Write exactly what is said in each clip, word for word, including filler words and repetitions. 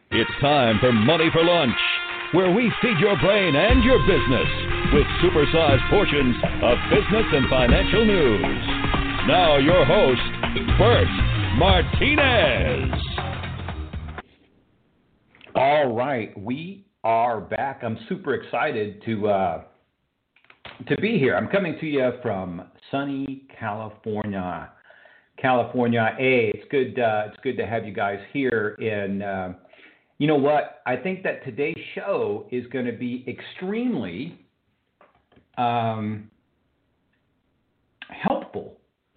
It's time for Money for Lunch, where we feed your brain and your business with supersized portions of business and financial news. Now your host, Bert Martinez. All right, we are back. I'm super excited to uh, to be here. I'm coming to you from sunny California. California, A. It's good. Uh, it's good to have you guys here. And uh, you know what? I think that today's show is going to be extremely um, helpful.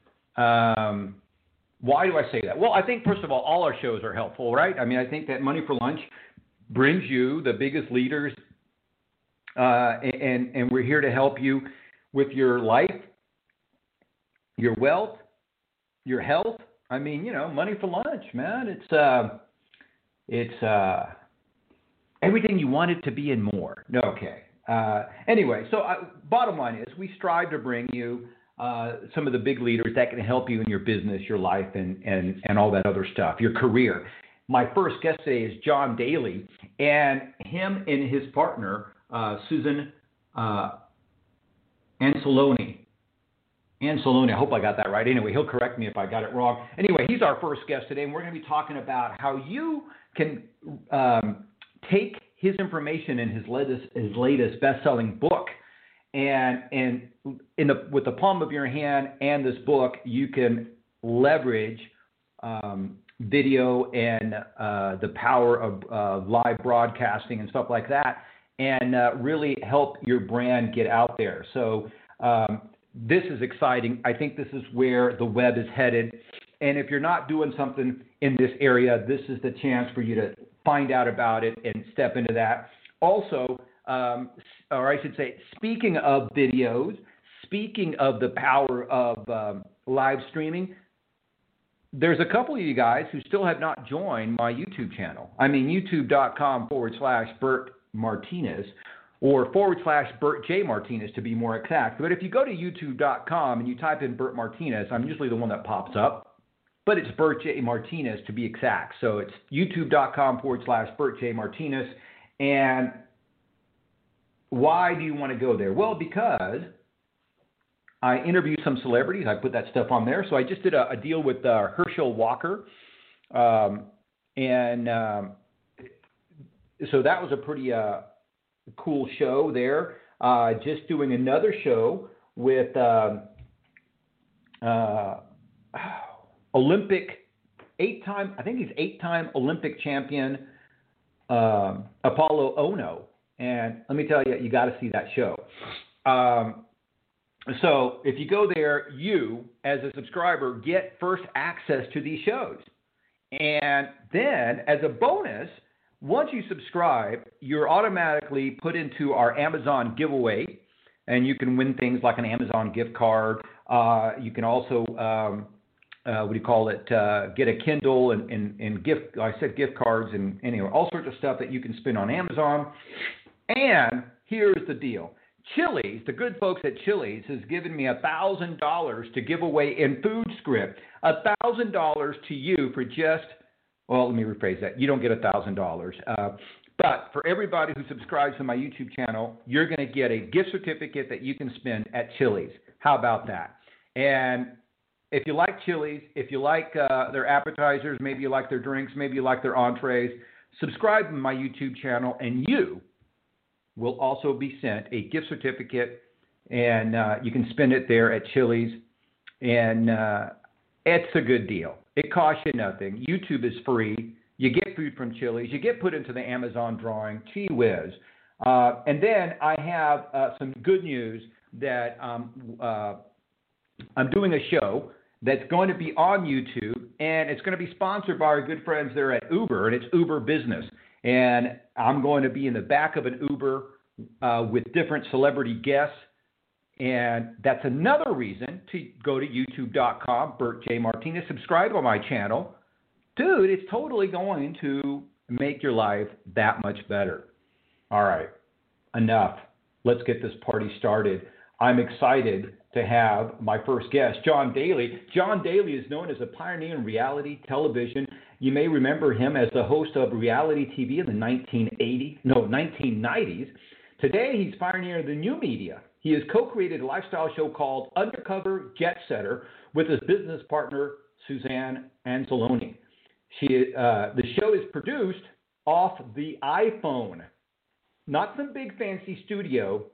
Um, why do I say that? Well, I think first of all, all our shows are helpful, right? I mean, I think that Money for Lunch brings you the biggest leaders, uh, and and we're here to help you with your life, your wealth, your health. I mean, you know, money for lunch, man. It's uh, it's uh, everything you want it to be and more. No, okay. Uh, anyway, so uh, bottom line is, we strive to bring you uh, some of the big leaders that can help you in your business, your life, and and and all that other stuff, your career. My first guest today is John Daly, and him and his partner, uh, Susan uh, Anceloni. Anceloni, I hope I got that right. Anyway, he'll correct me if I got it wrong. Anyway, he's our first guest today, and we're going to be talking about how you can um, take his information in his latest, his latest best-selling book, and and in the with the palm of your hand and this book, you can leverage um, video and uh, the power of uh, live broadcasting and stuff like that, and uh, really help your brand get out there. So um, this is exciting. I think this is where the web is headed. And if you're not doing something in this area, this is the chance for you to find out about it and step into that. Also, um, or I should say, speaking of videos, speaking of the power of um, live streaming, there's a couple of you guys who still have not joined my YouTube channel. I mean, youtube.com forward slash Bert Martinez, or forward slash Bert J. Martinez to be more exact. But if you go to youtube dot com and you type in Bert Martinez, I'm usually the one that pops up, but it's Bert J. Martinez to be exact. So it's youtube.com forward slash Bert J. Martinez. And why do you want to go there? Well, because I interview some celebrities. I put that stuff on there. So I just did a, a deal with uh, Herschel Walker. Um, and um, so that was a pretty uh, cool show there. Uh, just doing another show with uh, uh, Olympic, eight-time, I think he's eight-time Olympic champion, uh, Apollo Ono. And let me tell you, you got to see that show. Um, So if you go there, you, as a subscriber, get first access to these shows. And then, as a bonus, once you subscribe, you're automatically put into our Amazon giveaway, and you can win things like an Amazon gift card. Uh, you can also, um, uh, what do you call it, uh, get a Kindle and, and, and gift, I said gift cards, and anyway, all sorts of stuff that you can spend on Amazon. And here's the deal. Chili's, the good folks at Chili's, has given me one thousand dollars to give away in Food Script. one thousand dollars to you for just, well, let me rephrase that. You don't get one thousand dollars. Uh, but for everybody who subscribes to my YouTube channel, you're going to get a gift certificate that you can spend at Chili's. How about that? And if you like Chili's, if you like uh, their appetizers, maybe you like their drinks, maybe you like their entrees, subscribe to my YouTube channel, and you will also be sent a gift certificate, and uh, you can spend it there at Chili's, and uh, it's a good deal. It costs you nothing. YouTube is free. You get food from Chili's. You get put into the Amazon drawing. Gee whiz. Uh, and then I have uh, some good news that um, uh, I'm doing a show that's going to be on YouTube, and it's going to be sponsored by our good friends there at Uber, and it's Uber Business. And I'm going to be in the back of an Uber uh, with different celebrity guests. And that's another reason to go to youtube dot com, Bert J. Martinez. Subscribe on my channel. Dude, it's totally going to make your life that much better. All right, enough. Let's get this party started. I'm excited to have my first guest, John Daly. John Daly is known as a pioneer in reality television. You may remember him as the host of reality T V in the nineteen eighties, no, nineteen nineties. Today, he's pioneering the new media. He has co-created a lifestyle show called Undercover Jet Setter with his business partner, Suzanne Anzalone. She, uh, the show is produced off the iPhone. Not some big fancy studio,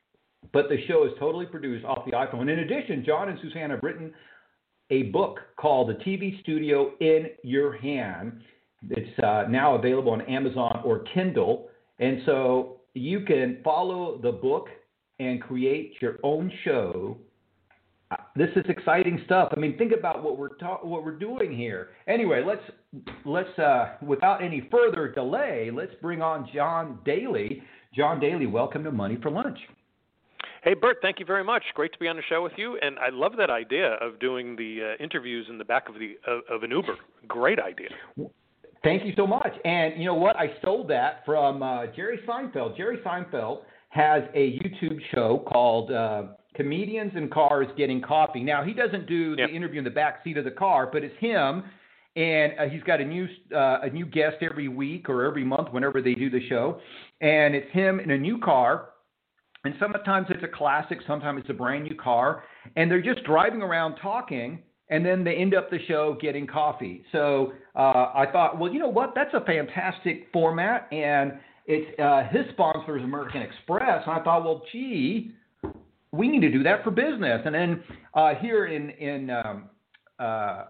but the show is totally produced off the iPhone. In addition, John and Suzanne have written a book called The T V Studio in Your Hand. It's uh, now available on Amazon or Kindle. And so you can follow the book and create your own show. This is exciting stuff. I mean, think about what we're ta- what we're doing here. Anyway, let's let's uh, without any further delay, let's bring on John Daly. John Daly, welcome to Money for Lunch. Hey, Bert, thank you very much. Great to be on the show with you. And I love that idea of doing the uh, interviews in the back of the of, of an Uber. Great idea. Thank you so much. And you know what? I stole that from uh, Jerry Seinfeld. Jerry Seinfeld has a YouTube show called uh, Comedians in Cars Getting Coffee. Now, he doesn't do the yep. interview in the back seat of the car, but it's him, and uh, he's got a new uh, a new guest every week or every month whenever they do the show. And it's him in a new car. And sometimes it's a classic, sometimes it's a brand new car, and they're just driving around talking, and then they end up the show getting coffee. So uh, I thought, well, you know what? That's a fantastic format, and it's uh, his sponsor is American Express. And I thought, well, gee, we need to do that for business. And then uh, here in in um, uh,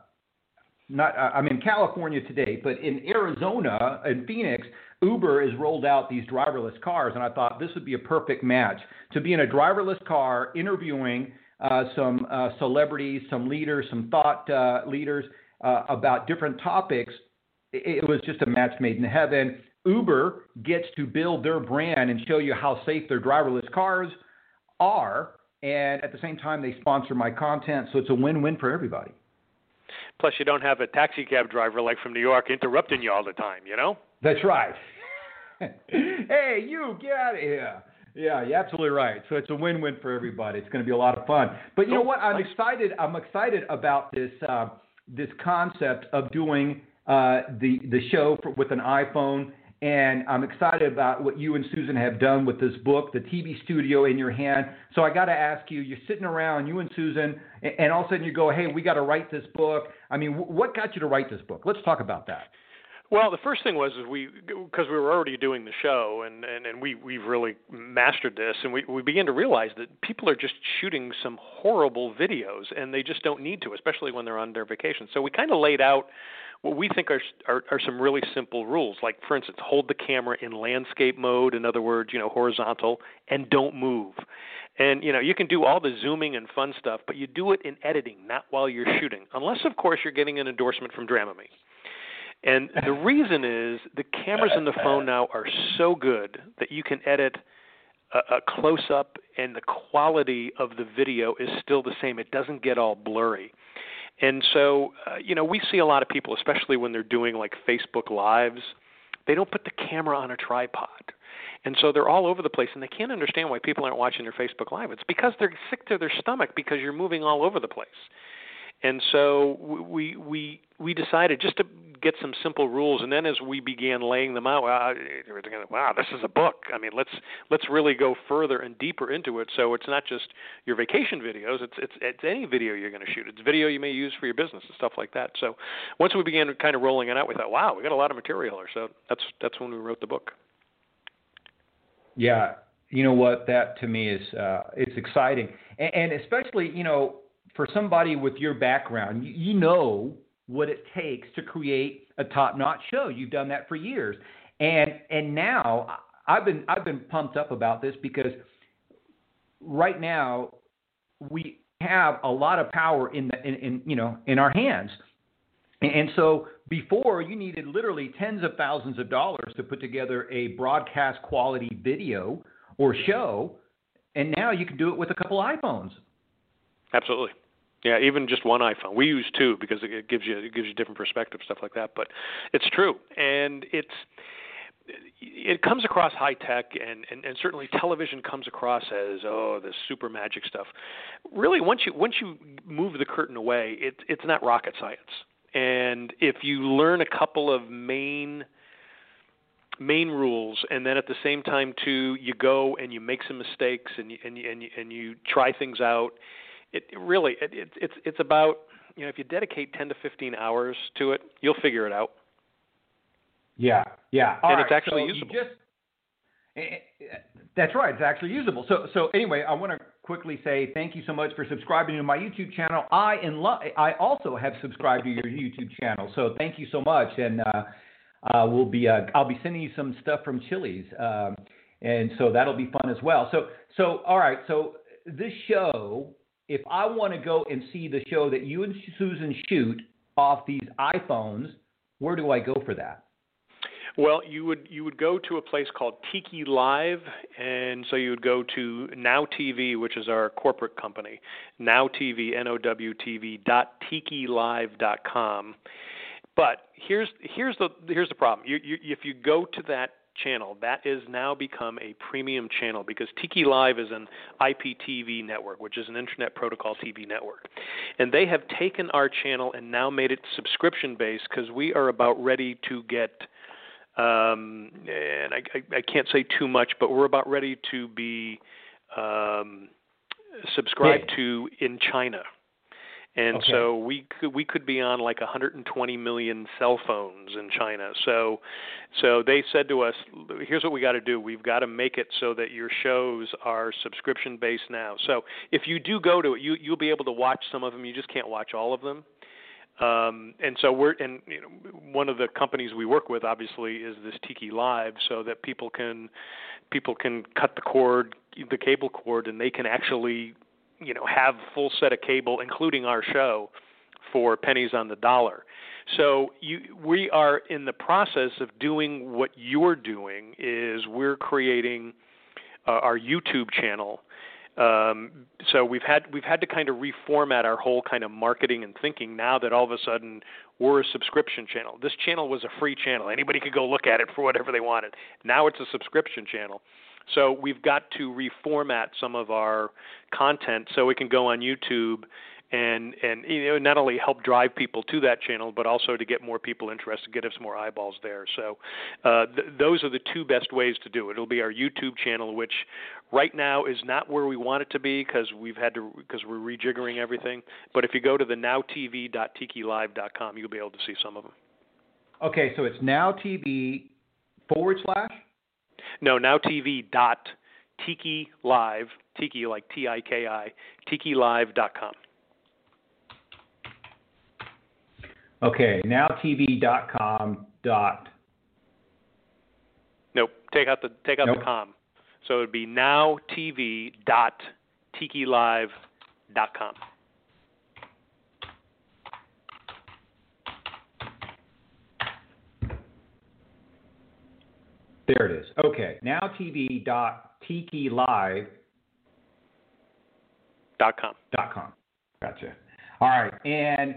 not uh, I'm in California today, but in Arizona, in Phoenix, Uber has rolled out these driverless cars, and I thought this would be a perfect match to be in a driverless car interviewing uh, some uh, celebrities, some leaders, some thought uh, leaders uh, about different topics. It, it was just a match made in heaven. Uber gets to build their brand and show you how safe their driverless cars are, and at the same time, they sponsor my content, so it's a win-win for everybody. Plus, you don't have a taxi cab driver like from New York interrupting you all the time, you know? That's right. Hey, you, get out of here. Yeah, you're absolutely right. So it's a win-win for everybody. It's going to be a lot of fun. But you know what? I'm excited. I'm excited about this uh, this concept of doing uh, the the show for, with an iPhone, and I'm excited about what you and Susan have done with this book, The T V Studio in Your Hand. So I got to ask you, you're sitting around, you and Susan, and all of a sudden you go, hey, we got to write this book. I mean, what got you to write this book? Let's talk about that. Well, the first thing was is we, because we were already doing the show, and, and, and we, we've really mastered this, and we, we began to realize that people are just shooting some horrible videos, and they just don't need to, especially when they're on their vacation. So we kind of laid out what we think are, are are some really simple rules, like, for instance, hold the camera in landscape mode, in other words, you know, horizontal, and don't move. And, you know, you can do all the zooming and fun stuff, but you do it in editing, not while you're shooting, unless, of course, you're getting an endorsement from Dramamine. And the reason is the cameras in the phone now are so good that you can edit a, a close-up, and the quality of the video is still the same. It doesn't get all blurry. And so, uh, you know, we see a lot of people, especially when they're doing like Facebook Lives, they don't put the camera on a tripod. And so they're all over the place, and they can't understand why people aren't watching their Facebook Live. It's because they're sick to their stomach because you're moving all over the place. And so we we we decided just to get some simple rules, and then as we began laying them out, uh, we were thinking, wow, this is a book. I mean, let's let's really go further and deeper into it. So it's not just your vacation videos; it's it's it's any video you're going to shoot. It's video you may use for your business and stuff like that. So once we began kind of rolling it out, we thought, wow, we got a lot of material here. So that's that's when we wrote the book. Yeah, you know what? That to me is uh, it's exciting, and, and especially you know. For somebody with your background, you, you know what it takes to create a top-notch show. You've done that for years, and and now I've been I've been pumped up about this because right now we have a lot of power in the in, in you know in our hands, and, and so before you needed literally tens of thousands of dollars to put together a broadcast quality video or show, and now you can do it with a couple iPhones. Absolutely. Yeah, even just one iPhone. We use two because it gives you it gives you different perspective, stuff like that. But it's true, and it's it comes across high tech, and, and, and certainly television comes across as oh, this super magic stuff. Really, once you once you move the curtain away, it, it's not rocket science. And if you learn a couple of main main rules, and then at the same time too, you go and you make some mistakes and you, and you, and you, and you try things out. It, it really it, it, it's it's about, you know, if you dedicate ten to fifteen hours to it, you'll figure it out. Yeah, yeah. All and right. it's actually so usable. You just, that's right. It's actually usable. So so anyway, I want to quickly say thank you so much for subscribing to my YouTube channel. I in lo- I also have subscribed to your YouTube channel. So thank you so much. And uh, Uh, we'll be uh, I'll be sending you some stuff from Chili's, um, and so that'll be fun as well. So so all right. So this show, if I want to go and see the show that you and Susan shoot off these iPhones, where do I go for that? Well, you would you would go to a place called Tiki Live, and so you would go to Now T V, which is our corporate company, Now T V, N O W T V dot tiki live dot com. But here's here's the here's the problem. You, you, if you go to that channel, that is now become a premium channel because Tiki Live is an I P T V network, which is an Internet Protocol T V network. And they have taken our channel and now made it subscription-based because we are about ready to get, um, and I, I, I can't say too much, but we're about ready to be um, subscribed Big. to in China. And okay. so we could, we could be on like one hundred twenty million cell phones in China. So so they said to us, here's what we got to do. We've got to make it so that your shows are subscription-based now. So if you do go to it, you, you'll be able to watch some of them. You just can't watch all of them. Um, and so we're, and you know, one of the companies we work with, obviously, is this Tiki Live, so that people can people can cut the cord, the cable cord, and they can actually, you know, have full set of cable, including our show, for pennies on the dollar. So you, we are in the process of doing what you're doing. Is we're creating uh, our YouTube channel. Um, so we've had we've had to kind of reformat our whole kind of marketing and thinking now that all of a sudden we're a subscription channel. This channel was a free channel. Anybody could go look at it for whatever they wanted. Now it's a subscription channel. So we've got to reformat some of our content so it can go on YouTube and, and you know, not only help drive people to that channel, but also to get more people interested, get us more eyeballs there. So uh, th- those are the two best ways to do it. It'll be our YouTube channel, which right now is not where we want it to be because we've had to because we're rejiggering everything. But if you go to the now T V dot tiki live dot com, you'll be able to see some of them. Okay, so it's Now T V forward slash. No, Now T V dot Tiki Live, Tiki like T I K I, tiki live dot com. Okay, now T V dot com dot. Nope, take out the take out nope. the com. So it'd be Now T V dot Tiki Live dot com. There it is. Okay, Now T V dot Tiki Live dot com. Dot com. Gotcha. All right, and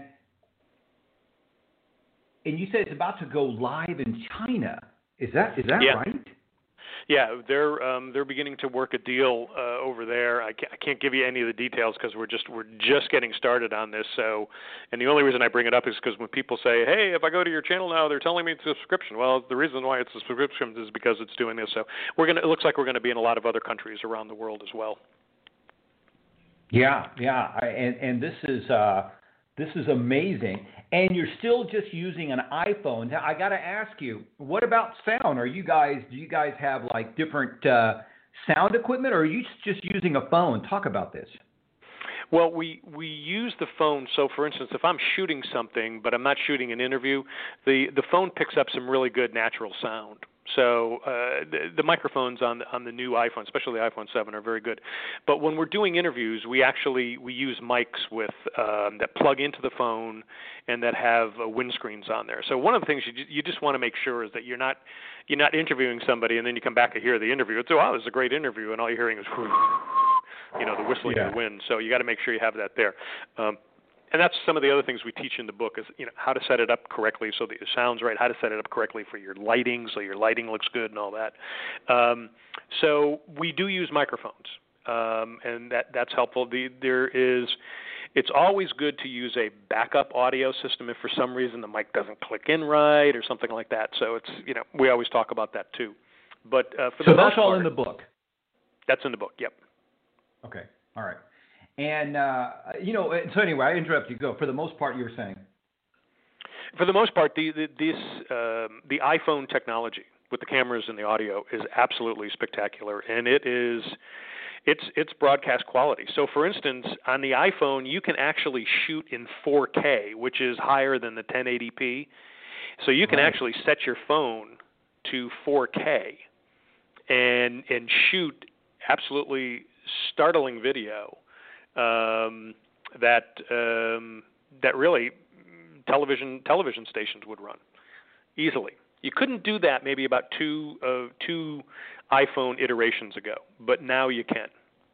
and you said it's about to go live in China. Is that is that yeah. right? Yeah, they're um, they're beginning to work a deal uh, over there. I can't, I can't give you any of the details because we're just we're just getting started on this. So, and the only reason I bring it up is because when people say, "Hey, if I go to your channel now, they're telling me it's a subscription." Well, the reason why it's a subscription is because it's doing this. So, we're gonna. It looks like we're going to be in a lot of other countries around the world as well. Yeah, yeah, I, and and this is uh, this is amazing. And you're still just using an iPhone. Now, I got to ask you, what about sound? Are you guys, do you guys have like different uh, sound equipment, or are you just using a phone? Talk about this. Well, we, we use the phone. So, for instance, if I'm shooting something, but I'm not shooting an interview, the, the phone picks up some really good natural sound. So uh, the, the microphones on the, on the new iPhone, especially the iPhone seven, are very good. But when we're doing interviews, we actually we use mics with um, that plug into the phone and that have uh, windscreens on there. So one of the things you you just want to make sure is that you're not you're not interviewing somebody and then you come back and hear the interview. It's, oh, wow, this is a great interview, and all you're hearing is, you know, the whistling yeah. of the wind. So you got to make sure you have that there. Um, And that's some of the other things we teach in the book is, you know, how to set it up correctly so that it sounds right, how to set it up correctly for your lighting so your lighting looks good and all that. Um, so we do use microphones, um, and that that's helpful. The, there is, it's always good to use a backup audio system if for some reason the mic doesn't click in right or something like that. So it's, you know, we always talk about that too. But uh, for so the that's most all part, in the book. That's in the book. Yep. Okay. All right. And uh, you know, so anyway, I interrupt you. Go. For the most part, you were saying. For the most part, the, the this um, the iPhone technology with the cameras and the audio is absolutely spectacular, and it is it's it's broadcast quality. So, for instance, on the iPhone, you can actually shoot in four K, which is higher than the ten eighty p. So you can right. actually set your phone to four K and and shoot absolutely startling video um, that um, that really television television stations would run easily. You couldn't do that maybe about two uh, two iPhone iterations ago, but now you can.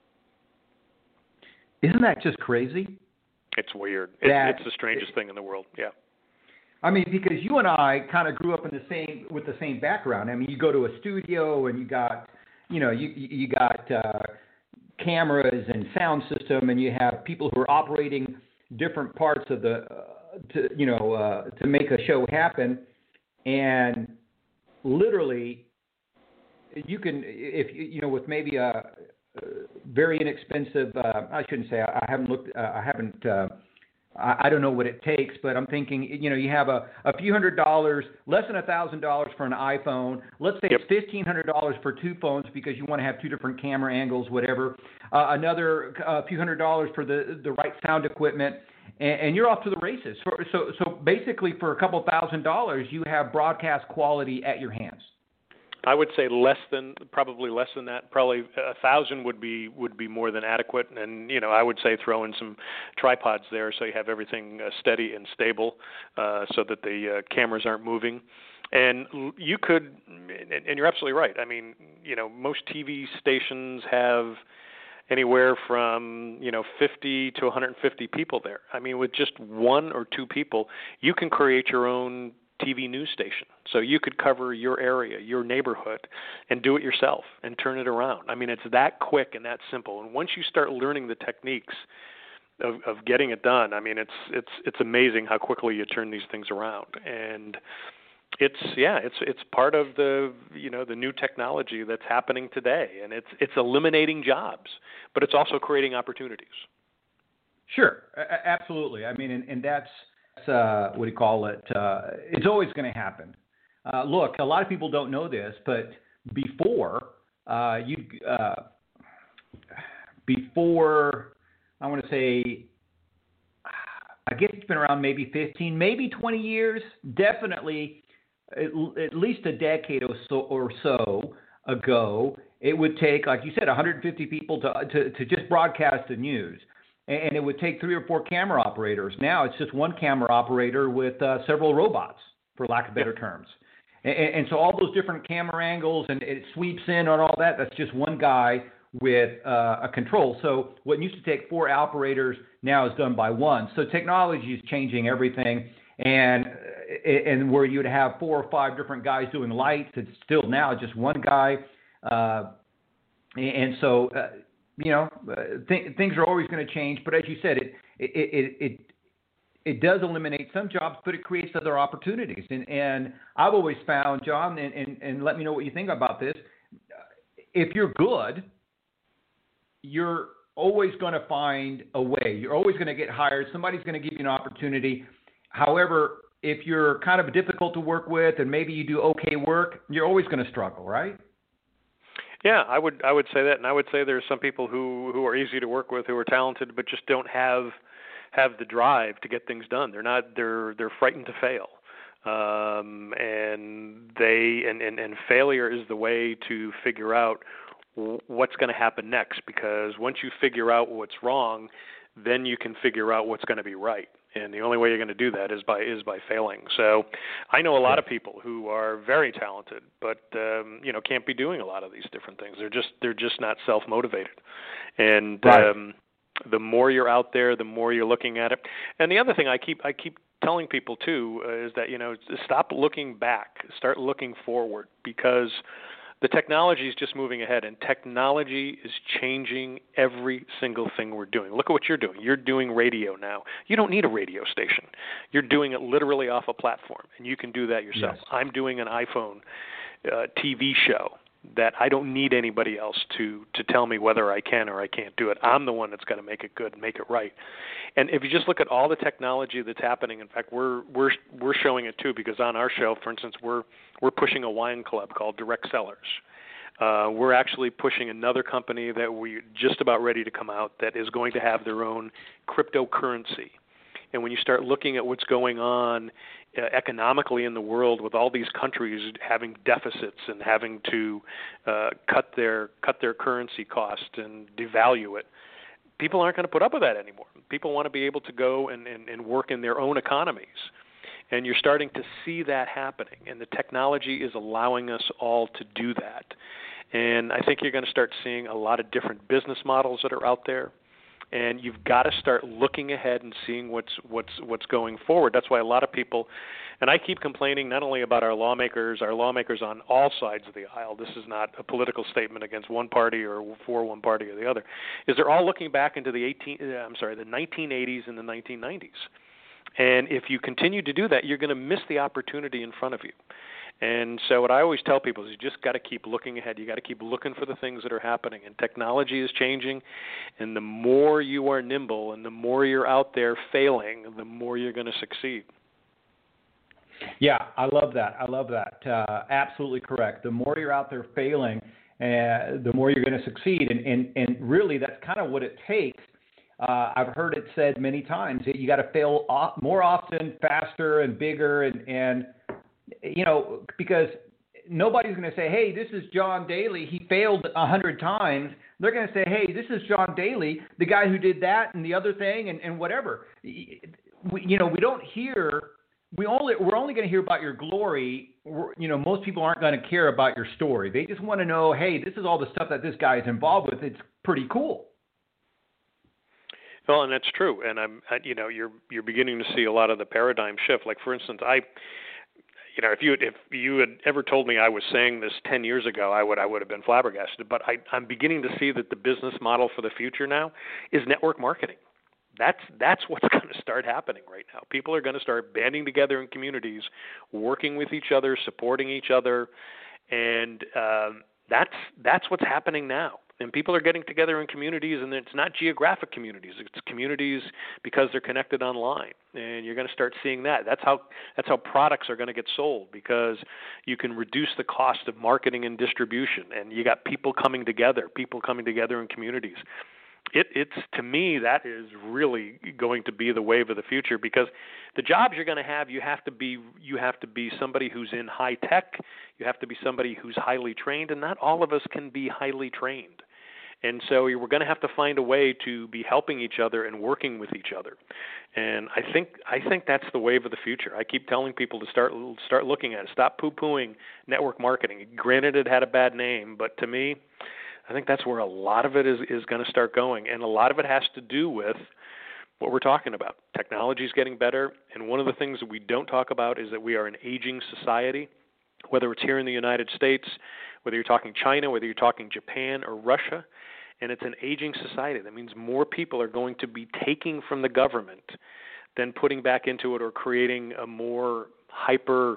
Isn't that just crazy? It's weird. It, that, it's the strangest it, thing in the world. Yeah. I mean, because you and I kind of grew up in the same with the same background. I mean, you go to a studio and you got, you know, you you got uh, cameras and sound system, and you have people who are operating different parts of the, uh, to you know, uh, to make a show happen, and literally, you can if you know with maybe a, a very inexpensive. Uh, I shouldn't say I, I haven't looked. Uh, I haven't. Uh, I don't know what it takes, but I'm thinking, you know, you have a, a few hundred dollars, less than a thousand dollars for an iPhone. Let's say yep. it's fifteen hundred dollars for two phones because you want to have two different camera angles, whatever. Uh, another uh, few hundred dollars for the the right sound equipment, and, and you're off to the races. So, so, so basically, for a couple thousand dollars, you have broadcast quality at your hands. I would say less than, probably less than that. Probably a thousand would be would be more than adequate. And you know, I would say throw in some tripods there so you have everything uh, steady and stable, uh, so that the uh, cameras aren't moving. And you could, and you're absolutely right. I mean, you know, most T V stations have anywhere from, you know, fifty to one hundred fifty people there. I mean, with just one or two people, you can create your own T V news station. So you could cover your area, your neighborhood, and do it yourself and turn it around. I mean, it's that quick and that simple. And once you start learning the techniques of, of getting it done, I mean, it's it's it's amazing how quickly you turn these things around. And it's yeah, it's it's part of the you know the new technology that's happening today, and it's it's eliminating jobs, but it's also creating opportunities. Sure, a- absolutely. I mean, and, and that's. Uh, what do you call it? Uh, it's always going to happen. Uh, look, a lot of people don't know this, but before uh, you, uh, before I want to say, I guess it's been around maybe fifteen, maybe twenty years. Definitely, at, at least a decade or so, or so ago, it would take, like you said, one hundred fifty people to to, to just broadcast the news. And it would take three or four camera operators. Now it's just one camera operator with uh, several robots, for lack of better yep. terms. And, and so all those different camera angles and it sweeps in on all that, that's just one guy with uh, a control. So what used to take four operators now is done by one. So technology is changing everything. And and where you would have four or five different guys doing lights, it's still now just one guy. Uh, and so... Uh, You know, uh, th- things are always going to change, but as you said, it it, it it it does eliminate some jobs, but it creates other opportunities. And and I've always found, John, and, and, and let me know what you think about this. If you're good, you're always going to find a way. You're always going to get hired. Somebody's going to give you an opportunity. However, if you're kind of difficult to work with, and maybe you do okay work, you're always going to struggle, right? Yeah, I would I would say that, and I would say there's some people who, who are easy to work with, who are talented, but just don't have have the drive to get things done. They're not they're they're frightened to fail, um, and they and, and, and failure is the way to figure out what's going to happen next. Because once you figure out what's wrong, then you can figure out what's going to be right. And the only way you're going to do that is by is by failing. So I know a lot of people who are very talented, but um, you know can't be doing a lot of these different things. They're just they're just not self-motivated. And right. um, the more you're out there, the more you're looking at it. And the other thing I keep I keep telling people too uh, is that you know stop looking back, start looking forward, because The technology is just moving ahead, and technology is changing every single thing we're doing. Look at what you're doing. You're doing radio now. You don't need a radio station. You're doing it literally off a platform, and you can do that yourself. Yes. I'm doing an iPhone uh, T V show that I don't need anybody else to to tell me whether I can or I can't do it. I'm the one that's going to make it good and make it right. And if you just look at all the technology that's happening, in fact, we're we're we're showing it too, because on our show, for instance, we're we're pushing a wine club called Direct Sellers. Uh, we're actually pushing another company that we're just about ready to come out that is going to have their own cryptocurrency. And when you start looking at what's going on uh, economically in the world, with all these countries having deficits and having to uh, cut their cut their currency cost and devalue it, people aren't going to put up with that anymore. People want to be able to go and, and, and work in their own economies. And you're starting to see that happening, and the technology is allowing us all to do that. And I think you're going to start seeing a lot of different business models that are out there. And you've got to start looking ahead and seeing what's what's what's going forward. That's why a lot of people, and I keep complaining not only about our lawmakers, our lawmakers on all sides of the aisle. This is not a political statement against one party or for one party or the other. Is they're all looking back into the eighteen, I'm sorry, the nineteen eighties and the nineteen nineties. And if you continue to do that, you're going to miss the opportunity in front of you. And so what I always tell people is you just got to keep looking ahead. You got to keep looking for the things that are happening. And technology is changing, and the more you are nimble and the more you're out there failing, the more you're going to succeed. Yeah, I love that. I love that. Uh, absolutely correct. The more you're out there failing, uh, the more you're going to succeed. And, and, and really, that's kind of what it takes. Uh, I've heard it said many times that you got to fail off, more often, faster, and bigger, and, and you know, because nobody's going to say, hey, this is John Daly. He failed a hundred times. They're going to say, hey, this is John Daly, the guy who did that and the other thing and, and whatever. We, you know, we don't hear. We only we're only going to hear about your glory. We're, you know, most people aren't going to care about your story. They just want to know, hey, this is all the stuff that this guy is involved with. It's pretty cool. Well, and that's true. And I'm, you know, you're you're beginning to see a lot of the paradigm shift. Like, for instance, I. You know, if you if you had ever told me I was saying this ten years ago, I would I would have been flabbergasted. But I, I'm beginning to see that the business model for the future now is network marketing. That's that's what's going to start happening right now. People are going to start banding together in communities, working with each other, supporting each other, and um, that's that's what's happening now. And people are getting together in communities, and it's not geographic communities. It's communities because they're connected online, and you're going to start seeing that. That's how that's how products are going to get sold, because you can reduce the cost of marketing and distribution, and you got people coming together, people coming together in communities. It, it's to me that is really going to be the wave of the future, because the jobs you're going to have, you have to be you have to be somebody who's in high tech, you have to be somebody who's highly trained, and not all of us can be highly trained. And so we're going to have to find a way to be helping each other and working with each other. And I think I think that's the wave of the future. I keep telling people to start start looking at it. Stop poo-pooing network marketing. Granted, it had a bad name, but to me, I think that's where a lot of it is, is going to start going. And a lot of it has to do with what we're talking about. Technology is getting better, and one of the things that we don't talk about is that we are an aging society, whether it's here in the United States, whether you're talking China, whether you're talking Japan or Russia, and it's an aging society. That means more people are going to be taking from the government than putting back into it or creating a more hyper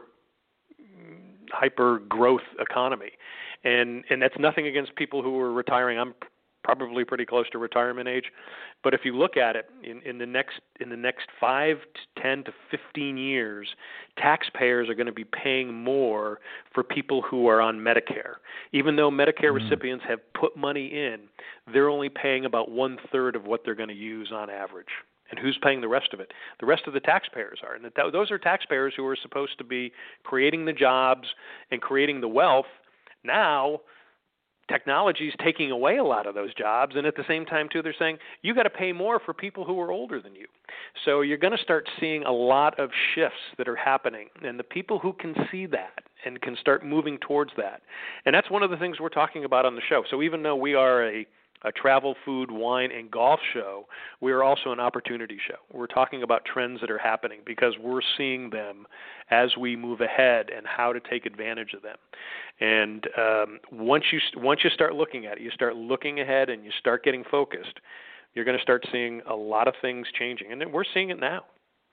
hyper growth economy. And and that's nothing against people who are retiring. I'm probably pretty close to retirement age. But if you look at it, in, in the next in the next five to ten to fifteen years, taxpayers are going to be paying more for people who are on Medicare. Even though Medicare mm. recipients have put money in, they're only paying about one third of what they're going to use on average. And who's paying the rest of it? The rest of the taxpayers are. And th- those are taxpayers who are supposed to be creating the jobs and creating the wealth. Now, technology is taking away a lot of those jobs, and at the same time, too, they're saying, you got to pay more for people who are older than you. So you're going to start seeing a lot of shifts that are happening, and the people who can see that and can start moving towards that. And that's one of the things we're talking about on the show. So even though we are a a travel, food, wine, and golf show, we are also an opportunity show. We're talking about trends that are happening because we're seeing them as we move ahead and how to take advantage of them. And um, once you once you start looking at it, you start looking ahead and you start getting focused, you're going to start seeing a lot of things changing. And we're seeing it now.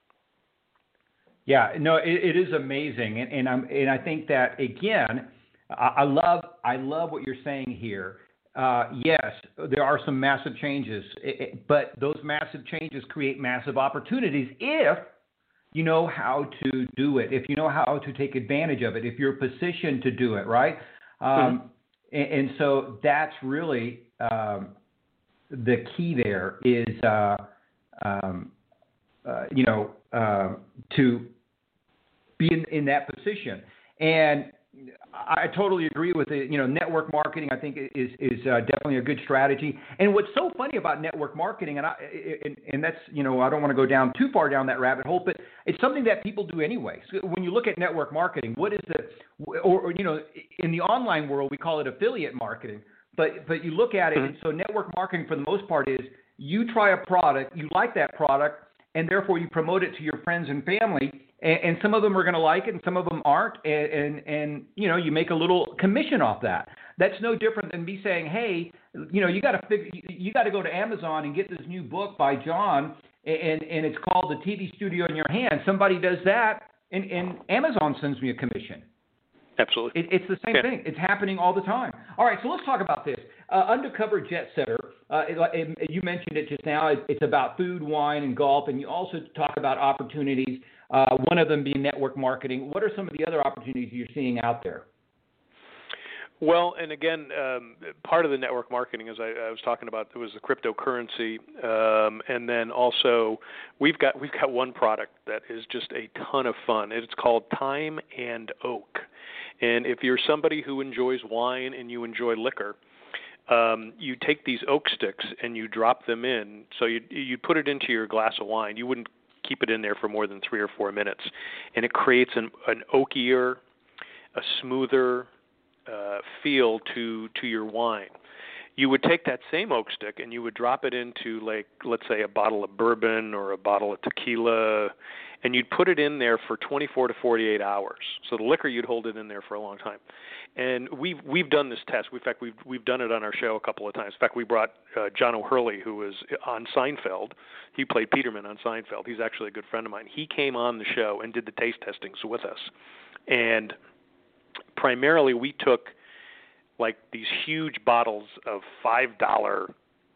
Yeah, no, it, it is amazing. And, and, I'm, and I think that, again, I, I love I love what you're saying here. Uh, yes, there are some massive changes, it, it, but those massive changes create massive opportunities if you know how to do it, if you know how to take advantage of it, if you're positioned to do it, right? Um, mm-hmm. and, and so that's really um, the key there is, uh, um, uh, you know, uh, to be in, in that position. And I totally agree with it. You know, network marketing, I think, is is uh, definitely a good strategy. And what's so funny about network marketing, and I, and, and that's, you know, I don't want to go down too far down that rabbit hole, but it's something that people do anyway. So when you look at network marketing, what is the, or, or you know, in the online world, we call it affiliate marketing. But but you look at it, mm-hmm. and so network marketing for the most part is you try a product, you like that product, and therefore you promote it to your friends and family. And, and some of them are going to like it, and some of them aren't, and, and and you know you make a little commission off that. That's no different than me saying, hey, you know, you got to figure, you got to go to Amazon and get this new book by John, and and it's called The T V Studio in Your Hand. Somebody does that, and, and Amazon sends me a commission. Absolutely, it, it's the same yeah. thing. It's happening all the time. All right, so let's talk about this. Uh, Undercover Jet Setter. Uh, it, it, you mentioned it just now. It, it's about food, wine, and golf, and you also talk about opportunities. Uh, one of them being network marketing. What are some of the other opportunities you're seeing out there? Well, and again, um, part of the network marketing, as I, I was talking about, was the cryptocurrency, um, and then also we've got we've got one product that is just a ton of fun. It's called Thyme and Oak, and if you're somebody who enjoys wine and you enjoy liquor, um, you take these oak sticks and you drop them in. So you you put it into your glass of wine. You wouldn't keep it in there for more than three or four minutes, and it creates an, an oakier, a smoother uh, feel to to your wine. You would take that same oak stick and you would drop it into, like, let's say a bottle of bourbon or a bottle of tequila, and you'd put it in there for twenty-four to forty-eight hours. So the liquor, you'd hold it in there for a long time. And we've we've done this test. In fact, we've we've done it on our show a couple of times. In fact, we brought uh, John O'Hurley, who was on Seinfeld. He played Peterman on Seinfeld. He's actually a good friend of mine. He came on the show and did the taste testings with us. And primarily, we took like these huge bottles of five dollar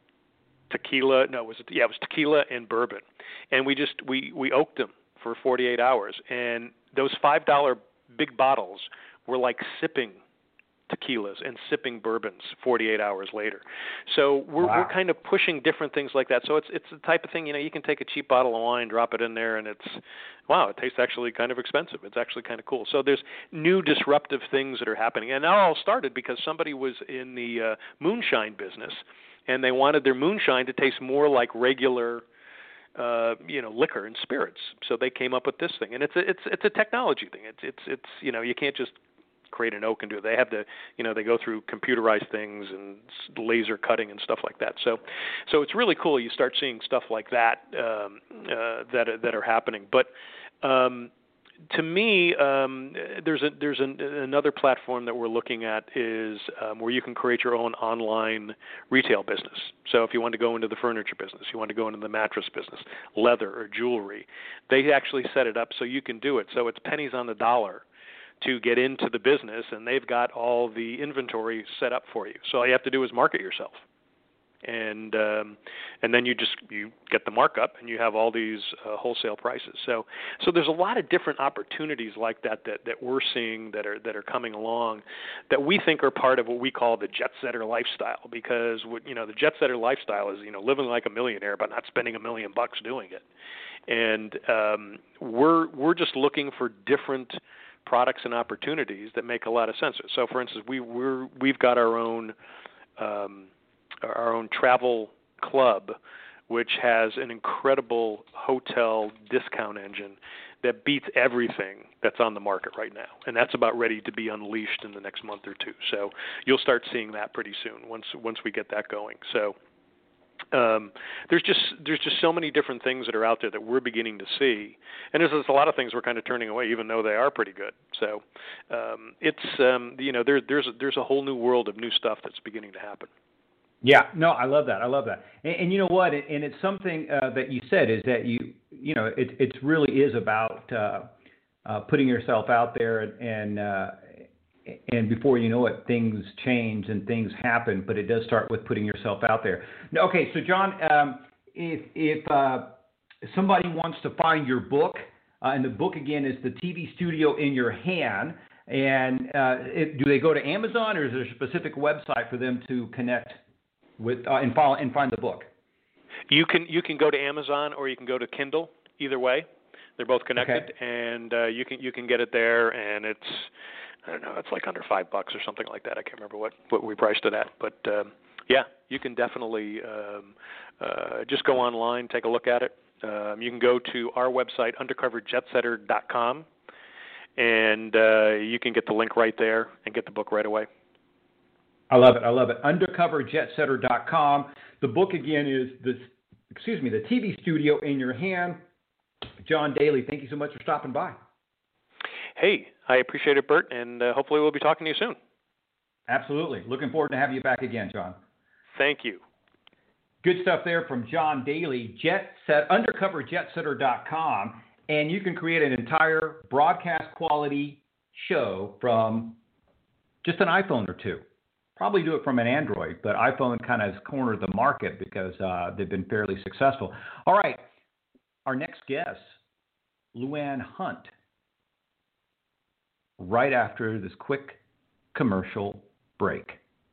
tequila. No, was it? Yeah, it was tequila and bourbon. And we just we we oaked them for forty-eight hours. And those five dollar big bottles were like sipping tequilas and sipping bourbons forty-eight hours later. So we're wow. we're kind of pushing different things like that. So it's it's the type of thing, you know, you can take a cheap bottle of wine, drop it in there, and it's, wow, it tastes actually kind of expensive. It's actually kind of cool. So there's new disruptive things that are happening. And that all started because somebody was in the uh, moonshine business, and they wanted their moonshine to taste more like regular Uh, you know, liquor and spirits. So they came up with this thing, and it's a, it's it's a technology thing. It's it's it's you know, you can't just create an oak and do it. They have to, you know, they go through computerized things and laser cutting and stuff like that. So, so it's really cool. You start seeing stuff like that um, uh, that are, that are happening. But um, to me, um, there's a, there's an, another platform that we're looking at is um, where you can create your own online retail business. So if you want to go into the furniture business, you want to go into the mattress business, leather or jewelry, they actually set it up so you can do it. So it's pennies on the dollar to get into the business, and they've got all the inventory set up for you. So all you have to do is market yourself. And um, and then you just you get the markup, and you have all these uh, wholesale prices. So so there's a lot of different opportunities like that, that that we're seeing that are that are coming along, that we think are part of what we call the jet setter lifestyle. Because you know the jet setter lifestyle is you know living like a millionaire but not spending a million bucks doing it. And um, we're we're just looking for different products and opportunities that make a lot of sense. So for instance, we we're we've got our own. Um, our own travel club which has an incredible hotel discount engine that beats everything that's on the market right now. And that's about ready to be unleashed in the next month or two. So you'll start seeing that pretty soon once once we get that going. So um, there's just there's just so many different things that are out there that we're beginning to see. And there's, there's a lot of things we're kind of turning away, even though they are pretty good. So um, it's, um, you know, there, there's, there's a whole new world of new stuff that's beginning to happen. Yeah, no, I love that. I love that. And, and you know what? And it's something uh, that you said is that you, you know, it it really is about uh, uh, putting yourself out there, and and, uh, and before you know it, things change and things happen. But it does start with putting yourself out there. Okay, so John, um, if if uh, somebody wants to find your book, uh, and the book again is The T V Studio in Your Hand, and uh, it, do they go to Amazon, or is there a specific website for them to connect with uh, and follow and find the book? You can you can go to Amazon, or you can go to Kindle. Either way, they're both connected, Okay. and uh, you can you can get it there. And it's I don't know, it's like under five bucks or something like that. I can't remember what, what we priced it at, but um, yeah, you can definitely um, uh, just go online, take a look at it. Um, you can go to our website, undercover jet setter dot com, and uh, you can get the link right there and get the book right away. I love it. I love it. undercover jet setter dot com. The book again is the, excuse me, The T V Studio in Your Hand. John Daly, thank you so much for stopping by. Hey, I appreciate it, Bert, and uh, hopefully we'll be talking to you soon. Absolutely. Looking forward to having you back again, John. Thank you. Good stuff there from John Daly, Jet Set, undercover jet setter dot com, and you can create an entire broadcast quality show from just an iPhone or two. Probably do it from an Android, but iPhone kind of has cornered the market because uh, they've been fairly successful. All right, our next guest, Luann Hunt, right after this quick commercial break.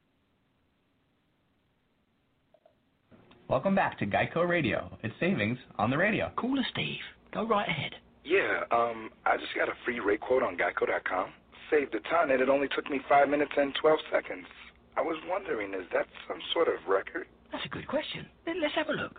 Welcome back to Geico Radio. It's savings on the radio. Call us, Steve. Go right ahead. Yeah, um, I just got a free rate quote on geico dot com. Saved a ton, and it only took me five minutes and twelve seconds. I was wondering, is that some sort of record? That's a good question. Let- Let's have a look.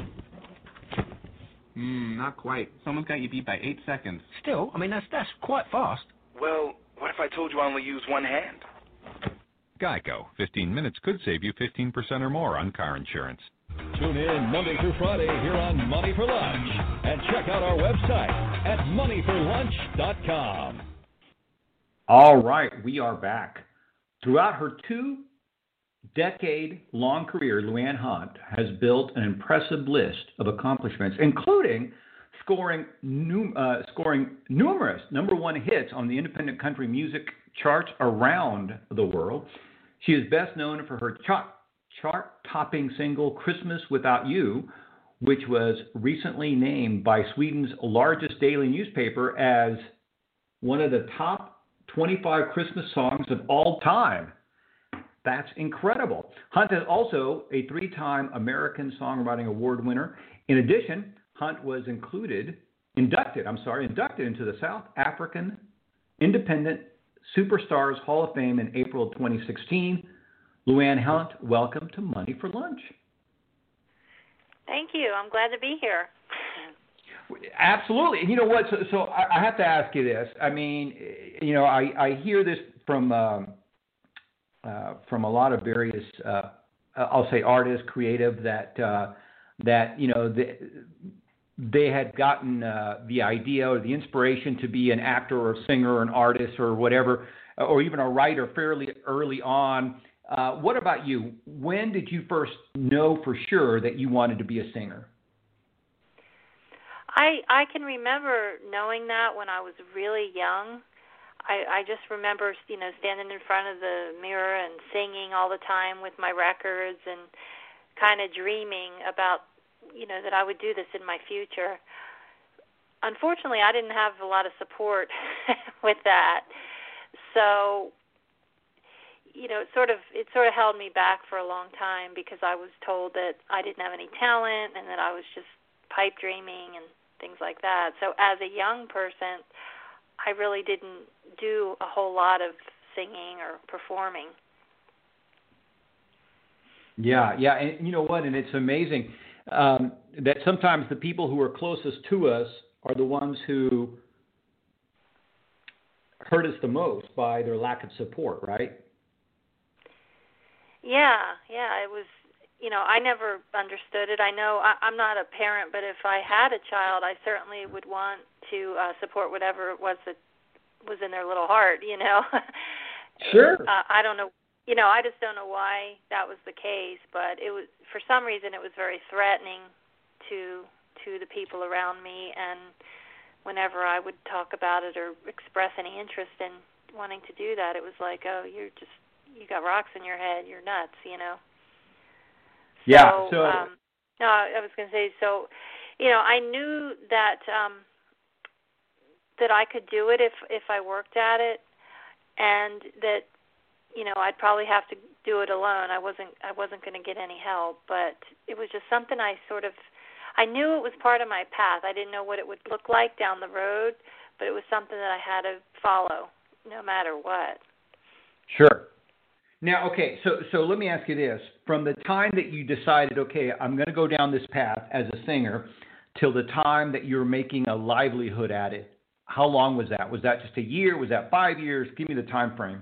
Hmm, not quite. Someone's got you beat by eight seconds. Still, I mean, that's that's quite fast. Well, what if I told you I only use one hand? Geico. fifteen minutes could save you fifteen percent or more on car insurance. Tune in Monday through Friday here on Money for Lunch, and check out our website at money for lunch dot com. All right, we are back. Throughout her two-decade-long career, Luann Hunt has built an impressive list of accomplishments, including scoring, num- uh, scoring numerous number one hits on the independent country music charts around the world. She is best known for her chart, chart-topping single, Christmas Without You, which was recently named by Sweden's largest daily newspaper as one of the top twenty-five Christmas songs of all time. That's incredible. Hunt is also a three-time American Songwriting Award winner. In addition, Hunt was included, inducted, I'm sorry, inducted into the South African Independent Superstars Hall of Fame in April of twenty sixteen. Luann Hunt, welcome to Money for Lunch. Thank you. I'm glad to be here. Absolutely. You know what? So, so I, I have to ask you this. I mean, you know, I, I hear this from um, uh, from a lot of various, uh, I'll say, artists, creative, that uh, that you know they, they had gotten uh, the idea or the inspiration to be an actor or a singer or an artist or whatever, or even a writer fairly early on. Uh, what about you? When did you first know for sure that you wanted to be a singer? I I can remember knowing that when I was really young. I, I just remember, you know, standing in front of the mirror and singing all the time with my records and kind of dreaming about, you know, that I would do this in my future. Unfortunately, I didn't have a lot of support with that. So, you know, it sort of it sort of held me back for a long time because I was told that I didn't have any talent and that I was just pipe dreaming and things like that. So as a young person, I really didn't do a whole lot of singing or performing. Yeah, yeah, and you know what? And it's amazing. um, that sometimes the people who are closest to us are the ones who hurt us the most by their lack of support, right? Yeah, yeah, it was, you know, I never understood it. I know I, I'm not a parent, but if I had a child, I certainly would want to uh, support whatever it was that was in their little heart, you know. Sure. uh, I don't know, you know, I just don't know why that was the case, but it was, for some reason, it was very threatening to to the people around me, and whenever I would talk about it or express any interest in wanting to do that, it was like, oh, you're just, you got rocks in your head, you're nuts, you know. Yeah. So, So, um, no, I was going to say, so, you know, I knew that um, that I could do it if if I worked at it, and that, you know, I'd probably have to do it alone. I wasn't I wasn't going to get any help, but it was just something I sort of, I knew it was part of my path. I didn't know what it would look like down the road, but it was something that I had to follow, no matter what. sure. Now, okay, so so let me ask you this. From the time that you decided, okay, I'm going to go down this path as a singer, till the time that you're making a livelihood at it, how long was that? Was that just a year? Was that five years? Give me the time frame.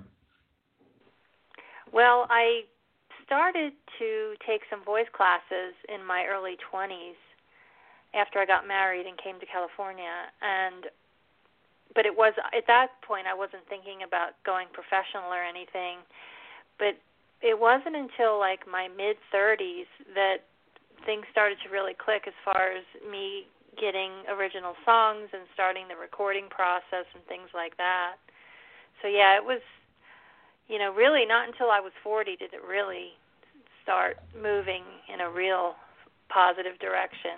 Well, I started to take some voice classes in my early twenties after I got married and came to California, and but it was at that point I wasn't thinking about going professional or anything. But it wasn't until like my mid-thirties that things started to really click as far as me getting original songs and starting the recording process and things like that. So yeah, it was, you know, really not until I was forty did it really start moving in a real positive direction.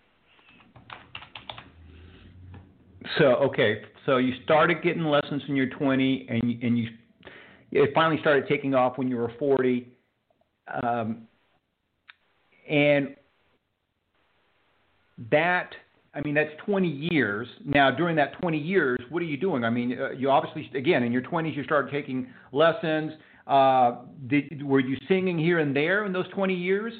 So, okay, so you started getting lessons when you're twenty, and you, and you it finally started taking off when you were forty. Um, and that, I mean, that's twenty years. Now, during that twenty years, what are you doing? I mean, uh, you obviously, again, in your twenties, you started taking lessons. Uh, did, were you singing here and there in those twenty years?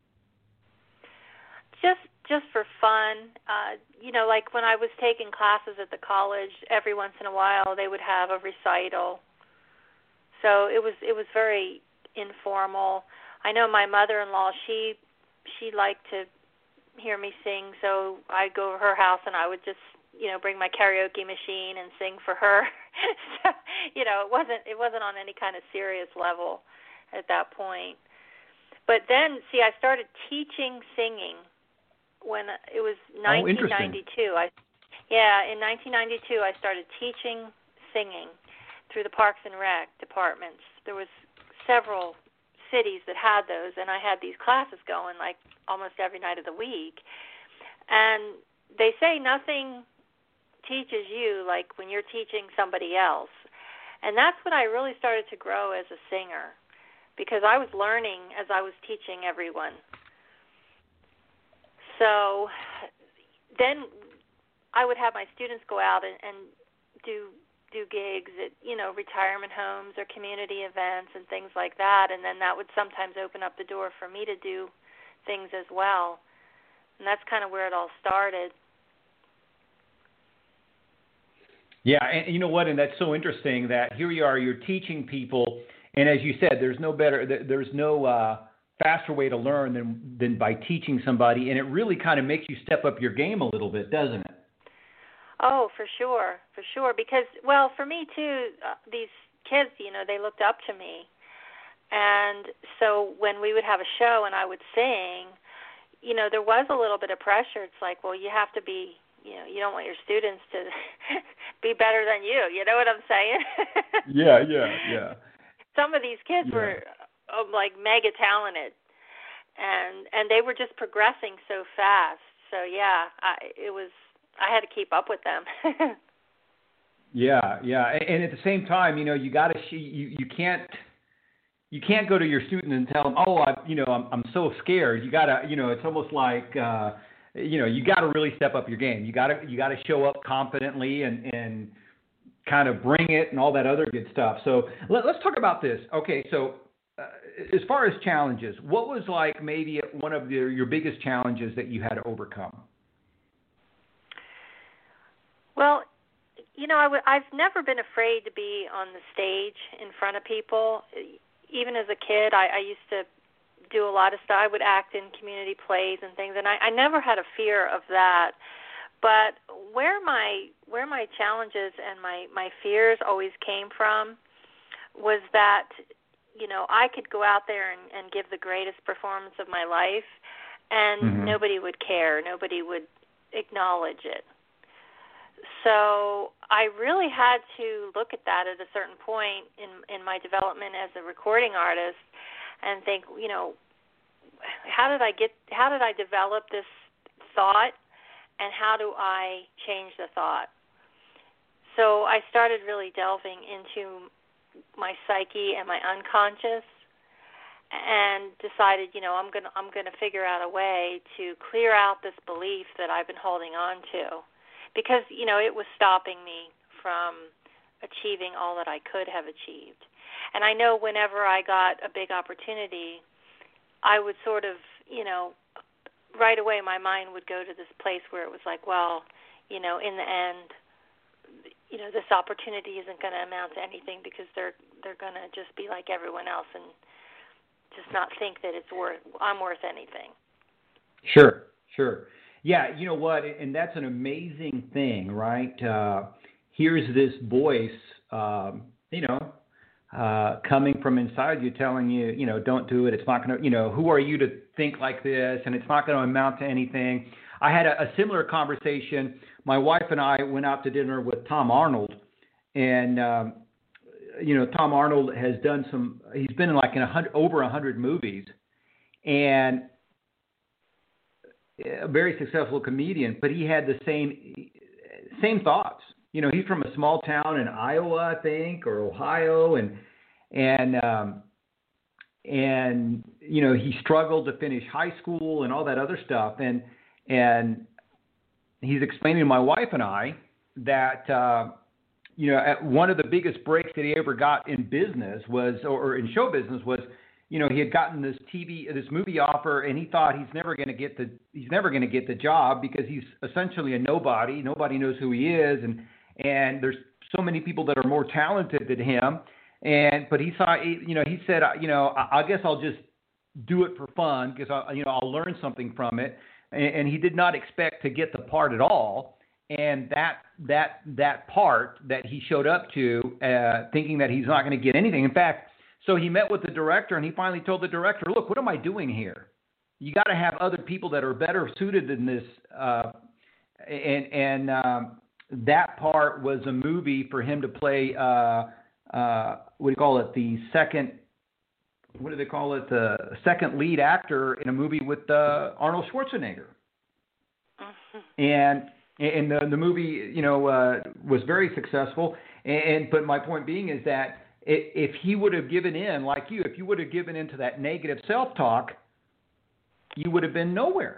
Just just for fun. Uh, you know, like when I was taking classes at the college, every once in a while they would have a recital. So it was it was very informal. I know my mother-in-law, she she liked to hear me sing, so I'd go to her house and I would just, you know, bring my karaoke machine and sing for her. So, you know, it wasn't it wasn't on any kind of serious level at that point. But then, see, I started teaching singing when it was nineteen ninety-two. Oh, I yeah, in nineteen ninety-two I started teaching singing through the Parks and Rec departments. There was several cities that had those, and I had these classes going like almost every night of the week. And they say nothing teaches you like when you're teaching somebody else. And that's when I really started to grow as a singer, because I was learning as I was teaching everyone. So then I would have my students go out and, and do do gigs at, you know, retirement homes or community events and things like that, and then that would sometimes open up the door for me to do things as well. And that's kind of where it all started. Yeah, and you know what, and that's so interesting that here you are, you're teaching people, and as you said, there's no better, there's no uh, faster way to learn than, than by teaching somebody, and it really kind of makes you step up your game a little bit, doesn't it? Oh, for sure, for sure. Because, well, for me, too, uh, these kids, you know, they looked up to me. And so when we would have a show and I would sing, you know, there was a little bit of pressure. It's like, well, you have to be, you know, you don't want your students to be better than you. You know what I'm saying? Yeah, yeah, yeah. Some of these kids yeah. were, uh, like, mega talented. And and they were just progressing so fast. So, yeah, I, it was... I had to keep up with them. Yeah, yeah, and at the same time, you know, you got to you you can't you can't go to your student and tell them, oh, I, you know, I'm I'm so scared. You gotta, you know, it's almost like, uh, you know, you got to really step up your game. You got to you got to show up confidently and and kind of bring it and all that other good stuff. So let, let's talk about this. Okay, so uh, as far as challenges, what was like maybe one of your, your biggest challenges that you had to overcome? Well, you know, I w- I've never been afraid to be on the stage in front of people. Even as a kid, I, I used to do a lot of stuff. I would act in community plays and things, and I, I never had a fear of that. But where my where my challenges and my, my fears always came from was that, you know, I could go out there and, and give the greatest performance of my life, and mm-hmm. nobody would care. Nobody would acknowledge it. So I really had to look at that at a certain point in in my development as a recording artist and think, you know, how did I get, how did I develop this thought, and how do I change the thought? So I started really delving into my psyche and my unconscious, and decided, you know, I'm gonna I'm gonna figure out a way to clear out this belief that I've been holding on to. Because, you know, it was stopping me from achieving all that I could have achieved. And I know whenever I got a big opportunity, I would sort of, you know, right away my mind would go to this place where it was like, well, you know, in the end, you know, this opportunity isn't going to amount to anything because they're they're going to just be like everyone else and just not think that it's worth I'm worth anything. Sure, sure. Yeah, you know what, and that's an amazing thing, right? Uh, here's this voice, um, you know, uh, coming from inside you telling you, you know, don't do it. It's not going to, you know, who are you to think like this? And it's not going to amount to anything. I had a, a similar conversation. My wife and I went out to dinner with Tom Arnold, and, um, you know, Tom Arnold has done some, he's been in like in a hundred, over a hundred movies, and a very successful comedian, but he had the same same thoughts. You know, he's from a small town in Iowa, I think, or Ohio, and and um, and you know, he struggled to finish high school and all that other stuff. And and he's explaining to my wife and I that uh, you know, at one of the biggest breaks that he ever got in business was, or in show business was, you know, he had gotten this T V, this movie offer, and he thought he's never going to get the he's never going to get the job because he's essentially a nobody. Nobody knows who he is, and and there's so many people that are more talented than him. And but he saw, you know, he said, you know, I, I guess I'll just do it for fun because I, you know, I'll learn something from it. And, and he did not expect to get the part at all. And that that that part that he showed up to, uh, thinking that he's not going to get anything. In fact. So he met with the director, and he finally told the director, look, what am I doing here? You got to have other people that are better suited than this. Uh, and and um, that part was a movie for him to play, uh, uh, what do you call it, the second, what do they call it, the second lead actor in a movie with uh, Arnold Schwarzenegger. And and the, the movie, you know, uh, was very successful. And but my point being is that if he would have given in, like you, if you would have given in to that negative self-talk, you would have been nowhere.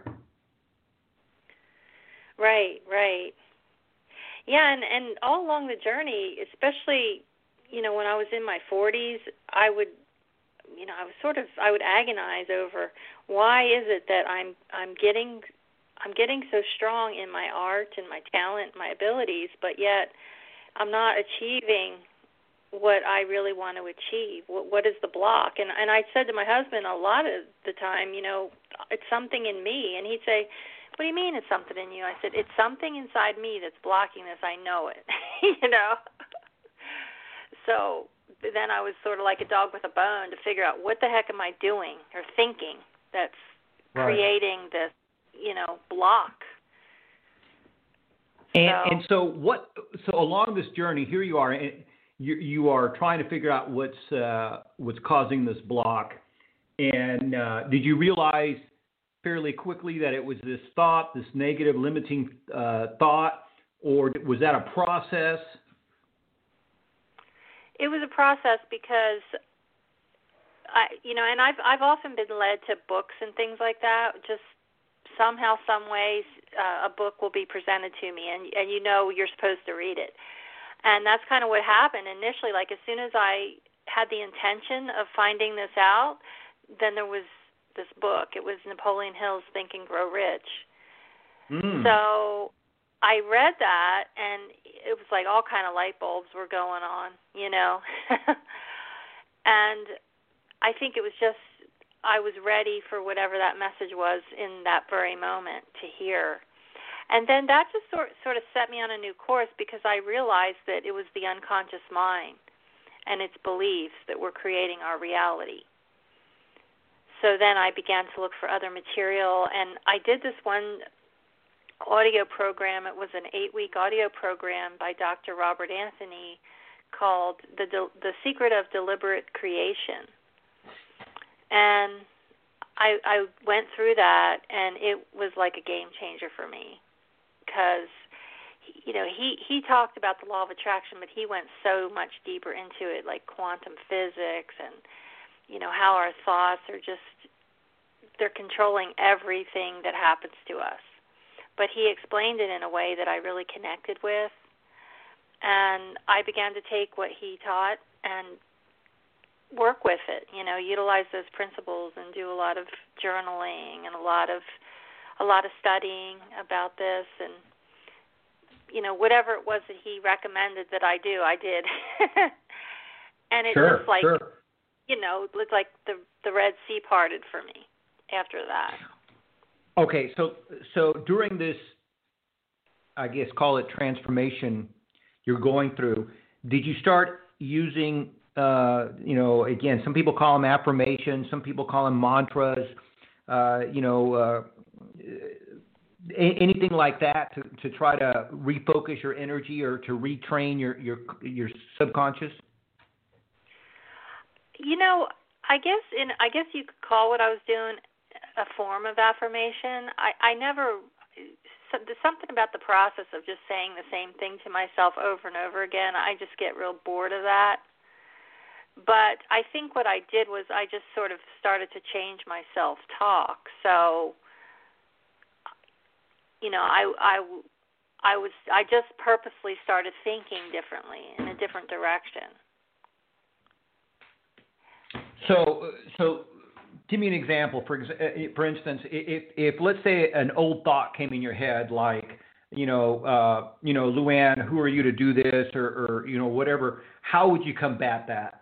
Right, right. Yeah, and, and all along the journey, especially, you know, when I was in my forties, I would, you know, I was sort of, I would agonize over why is it that I'm I'm getting I'm getting so strong in my art and my talent, my abilities, but yet I'm not achieving what I really want to achieve. What, what is the block? And and I said to my husband a lot of the time, you know, it's something in me. And he'd say, what do you mean it's something in you? I said, it's something inside me that's blocking this. I know it, you know. So then I was sort of like a dog with a bone to figure out what the heck am I doing or thinking that's right. creating this, you know, block. And so, and so what? So along this journey, here you are. And, You, you are trying to figure out what's uh, what's causing this block, and uh, did you realize fairly quickly that it was this thought, this negative, limiting uh, thought, or was that a process? It was a process because I, you know, and I've I've often been led to books and things like that. Just somehow, some ways, uh, a book will be presented to me, and and you know you're supposed to read it. And that's kind of what happened initially. Like as soon as I had the intention of finding this out, then there was this book. It was Napoleon Hill's Think and Grow Rich. Mm. So I read that, and it was like all kind of light bulbs were going on, you know. And I think it was just I was ready for whatever that message was in that very moment to hear. And then that just sort sort of set me on a new course, because I realized that it was the unconscious mind and its beliefs that were creating our reality. So then I began to look for other material, and I did this one audio program. It was an eight-week audio program by Doctor Robert Anthony called The De- The Secret of Deliberate Creation. And I, I went through that, and it was like a game changer for me, because, you know, he, he talked about the law of attraction, but he went so much deeper into it, like quantum physics and, you know, how our thoughts are just, they're controlling everything that happens to us. But he explained it in a way that I really connected with, and I began to take what he taught and work with it, you know, utilize those principles and do a lot of journaling and a lot of a lot of studying about this, and, you know, whatever it was that he recommended that I do, I did. And it sure, just like, sure. you know, looked like the the Red Sea parted for me after that. Okay, so so during this, I guess, call it transformation you're going through, did you start using, uh, you know, again, some people call them affirmations, some people call them mantras, uh, you know, uh, anything like that to, to try to refocus your energy or to retrain your, your your subconscious? You know, I guess in I guess you could call what I was doing a form of affirmation. I, I never there's something about the process of just saying the same thing to myself over and over again. I just get real bored of that. But I think what I did was I just sort of started to change my self-talk. So, you know, I, I, I was I just purposely started thinking differently in a different direction. So, so give me an example. For for instance, if if let's say an old thought came in your head, like, you know, uh, you know, Luann, who are you to do this, or, or you know, whatever, how would you combat that?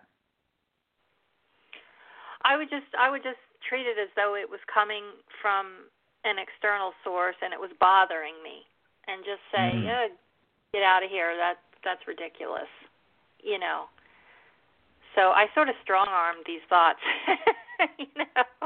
I would just I would just treat it as though it was coming from an external source and it was bothering me, and just say, mm. oh, get out of here. That that's ridiculous, you know. So I sort of strong-armed these thoughts, you know.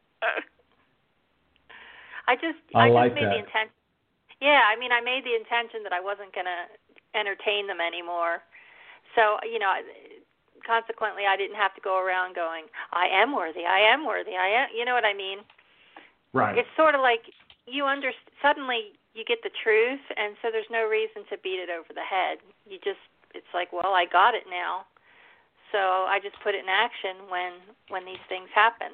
I just I, I like just made that. the intention. Yeah, I mean, I made the intention that I wasn't going to entertain them anymore. So, you know, consequently, I didn't have to go around going, I am worthy, I am worthy, I am, you know what I mean? Right. It's sort of like you under suddenly you get the truth, and so there's no reason to beat it over the head. You just, it's like, well, I got it now. So I just put it in action when when these things happen.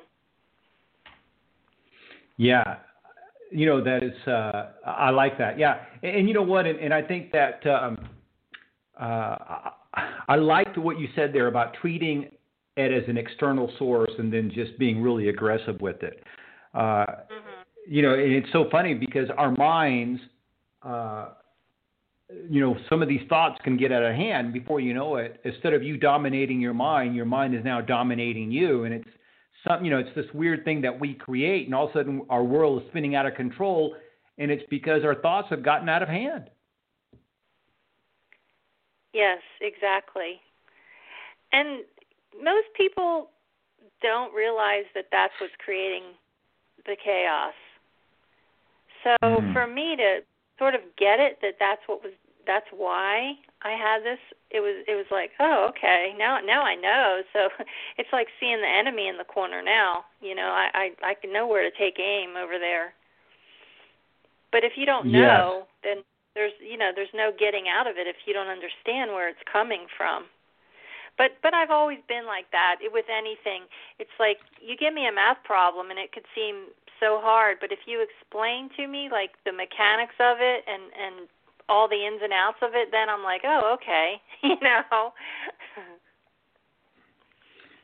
Yeah, you know, that is, uh, I like that. Yeah, and, and you know what, and, and I think that um, uh, I, I liked what you said there about treating it as an external source and then just being really aggressive with it. Uh, mm-hmm. You know, and it's so funny because our minds, uh, you know, some of these thoughts can get out of hand before you know it. Instead of you dominating your mind, your mind is now dominating you. And it's some, you know, it's this weird thing that we create, and all of a sudden our world is spinning out of control, and it's because our thoughts have gotten out of hand. Yes, exactly. And most people don't realize that that's what's creating the chaos. So mm. for me to sort of get it that that's what was that's why I had this, it was it was like, oh, okay, now now I know. So it's like seeing the enemy in the corner now. You know, I I, I can know where to take aim over there. But if you don't yes. know, then there's you know there's no getting out of it if you don't understand where it's coming from. But but I've always been like that. It, with anything, it's like you give me a math problem and it could seem so hard, but if you explain to me like the mechanics of it and, and all the ins and outs of it, then I'm like, oh, okay, you know.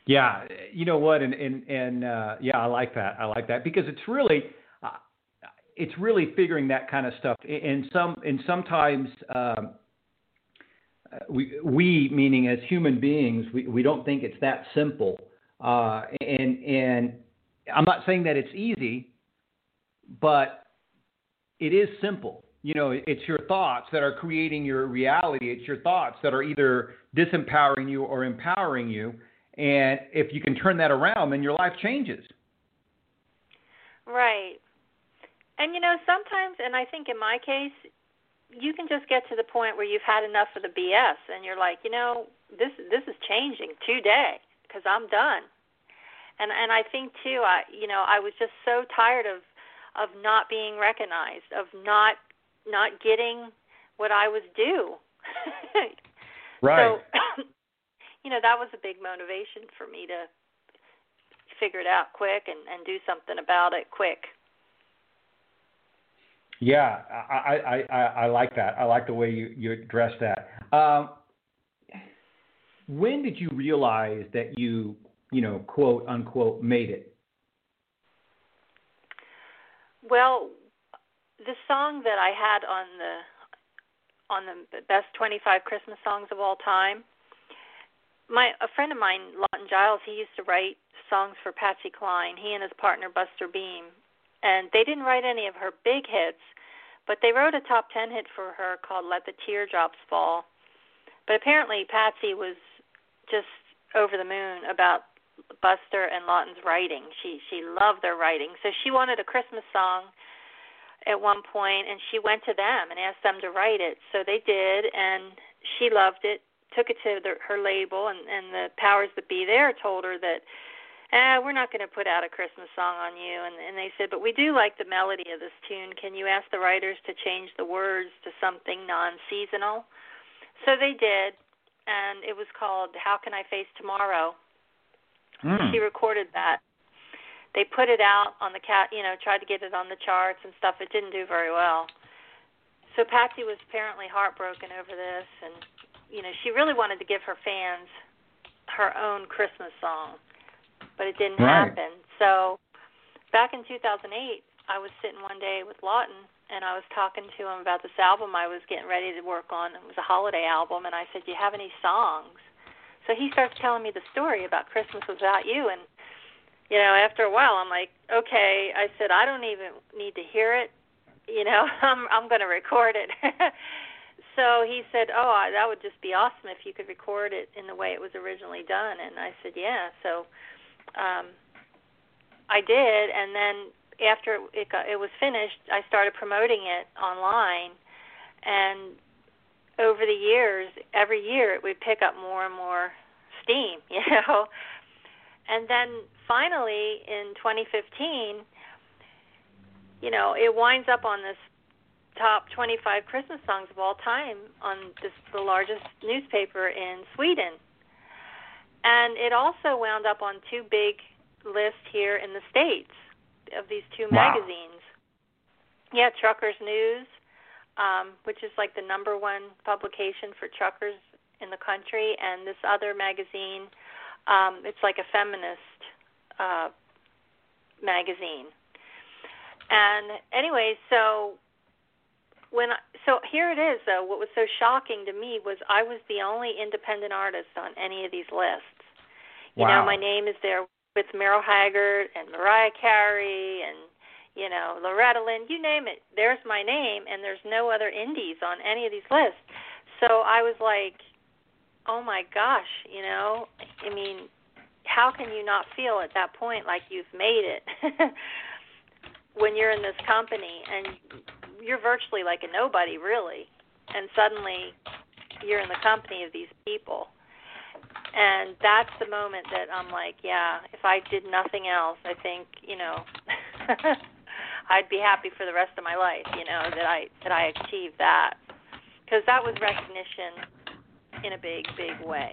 Yeah, you know what, and and, and uh, yeah, I like that. I like that because it's really, uh, it's really figuring that kind of stuff. And some, and sometimes um, we, we meaning as human beings, we, we don't think it's that simple. Uh, and and I'm not saying that it's easy, but it is simple. You know, it's your thoughts that are creating your reality. It's your thoughts that are either disempowering you or empowering you. And if you can turn that around, then your life changes. Right. And, you know, sometimes, and I think in my case, you can just get to the point where you've had enough of the B S and you're like, you know, this this is changing today because I'm done. And and I think, too, I you know, I was just so tired of, of not being recognized, of not not getting what I was due. Right. So, you know, that was a big motivation for me to figure it out quick and, and do something about it quick. Yeah, I, I, I, I like that. I like the way you, you address that. Um, when did you realize that you, you know, quote unquote, made it? Well, the song that I had on the on the best twenty-five Christmas songs of all time, my a friend of mine, Lawton Giles, he used to write songs for Patsy Cline. He and his partner Buster Beam, and they didn't write any of her big hits, but they wrote a top ten hit for her called "Let the Teardrops Fall." But apparently, Patsy was just over the moon about Buster and Lawton's writing. She she loved their writing, so she wanted a Christmas song at one point, and she went to them and asked them to write it. So they did, and she loved it, took it to the, her label, and, and the powers that be there told her that, eh, we're not going to put out a Christmas song on you. And, and they said, but we do like the melody of this tune. Can you ask the writers to change the words to something non-seasonal? So they did, and it was called How Can I Face Tomorrow? Mm. She recorded that. They put it out on the cat, you know, tried to get it on the charts and stuff. It didn't do very well. So Patsy was apparently heartbroken over this, and, you know, she really wanted to give her fans her own Christmas song, but it didn't right. happen. So back in two thousand eight, I was sitting one day with Lawton, and I was talking to him about this album I was getting ready to work on. It was a holiday album, and I said, do you have any songs? So he starts telling me the story about Christmas Without You, and you know, after a while, I'm like, okay. I said, I don't even need to hear it. You know, I'm I'm going to record it. So he said, oh, I, that would just be awesome if you could record it in the way it was originally done. And I said, yeah. So um, I did, and then after it got, it was finished, I started promoting it online. And over the years, every year, it would pick up more and more steam. You know. And then finally, in twenty fifteen, you know, it winds up on this top twenty-five Christmas songs of all time on this, the largest newspaper in Sweden. And it also wound up on two big lists here in the States of these two wow. magazines. Yeah, Truckers News, um, which is like the number one publication for truckers in the country, and this other magazine, Um, it's like a feminist uh, magazine. And anyway, so when I, so here it is, though. What was so shocking to me was I was the only independent artist on any of these lists. You wow. know, my name is there with Merle Haggard and Mariah Carey and, you know, Loretta Lynn, you name it. There's my name, and there's no other indies on any of these lists. So I was like, oh my gosh, you know, I mean, how can you not feel at that point like you've made it when you're in this company and you're virtually like a nobody, really, and suddenly you're in the company of these people. And that's the moment that I'm like, yeah, if I did nothing else, I think, you know, I'd be happy for the rest of my life, you know, that I that I achieved that. Because that was recognition in a big, big way.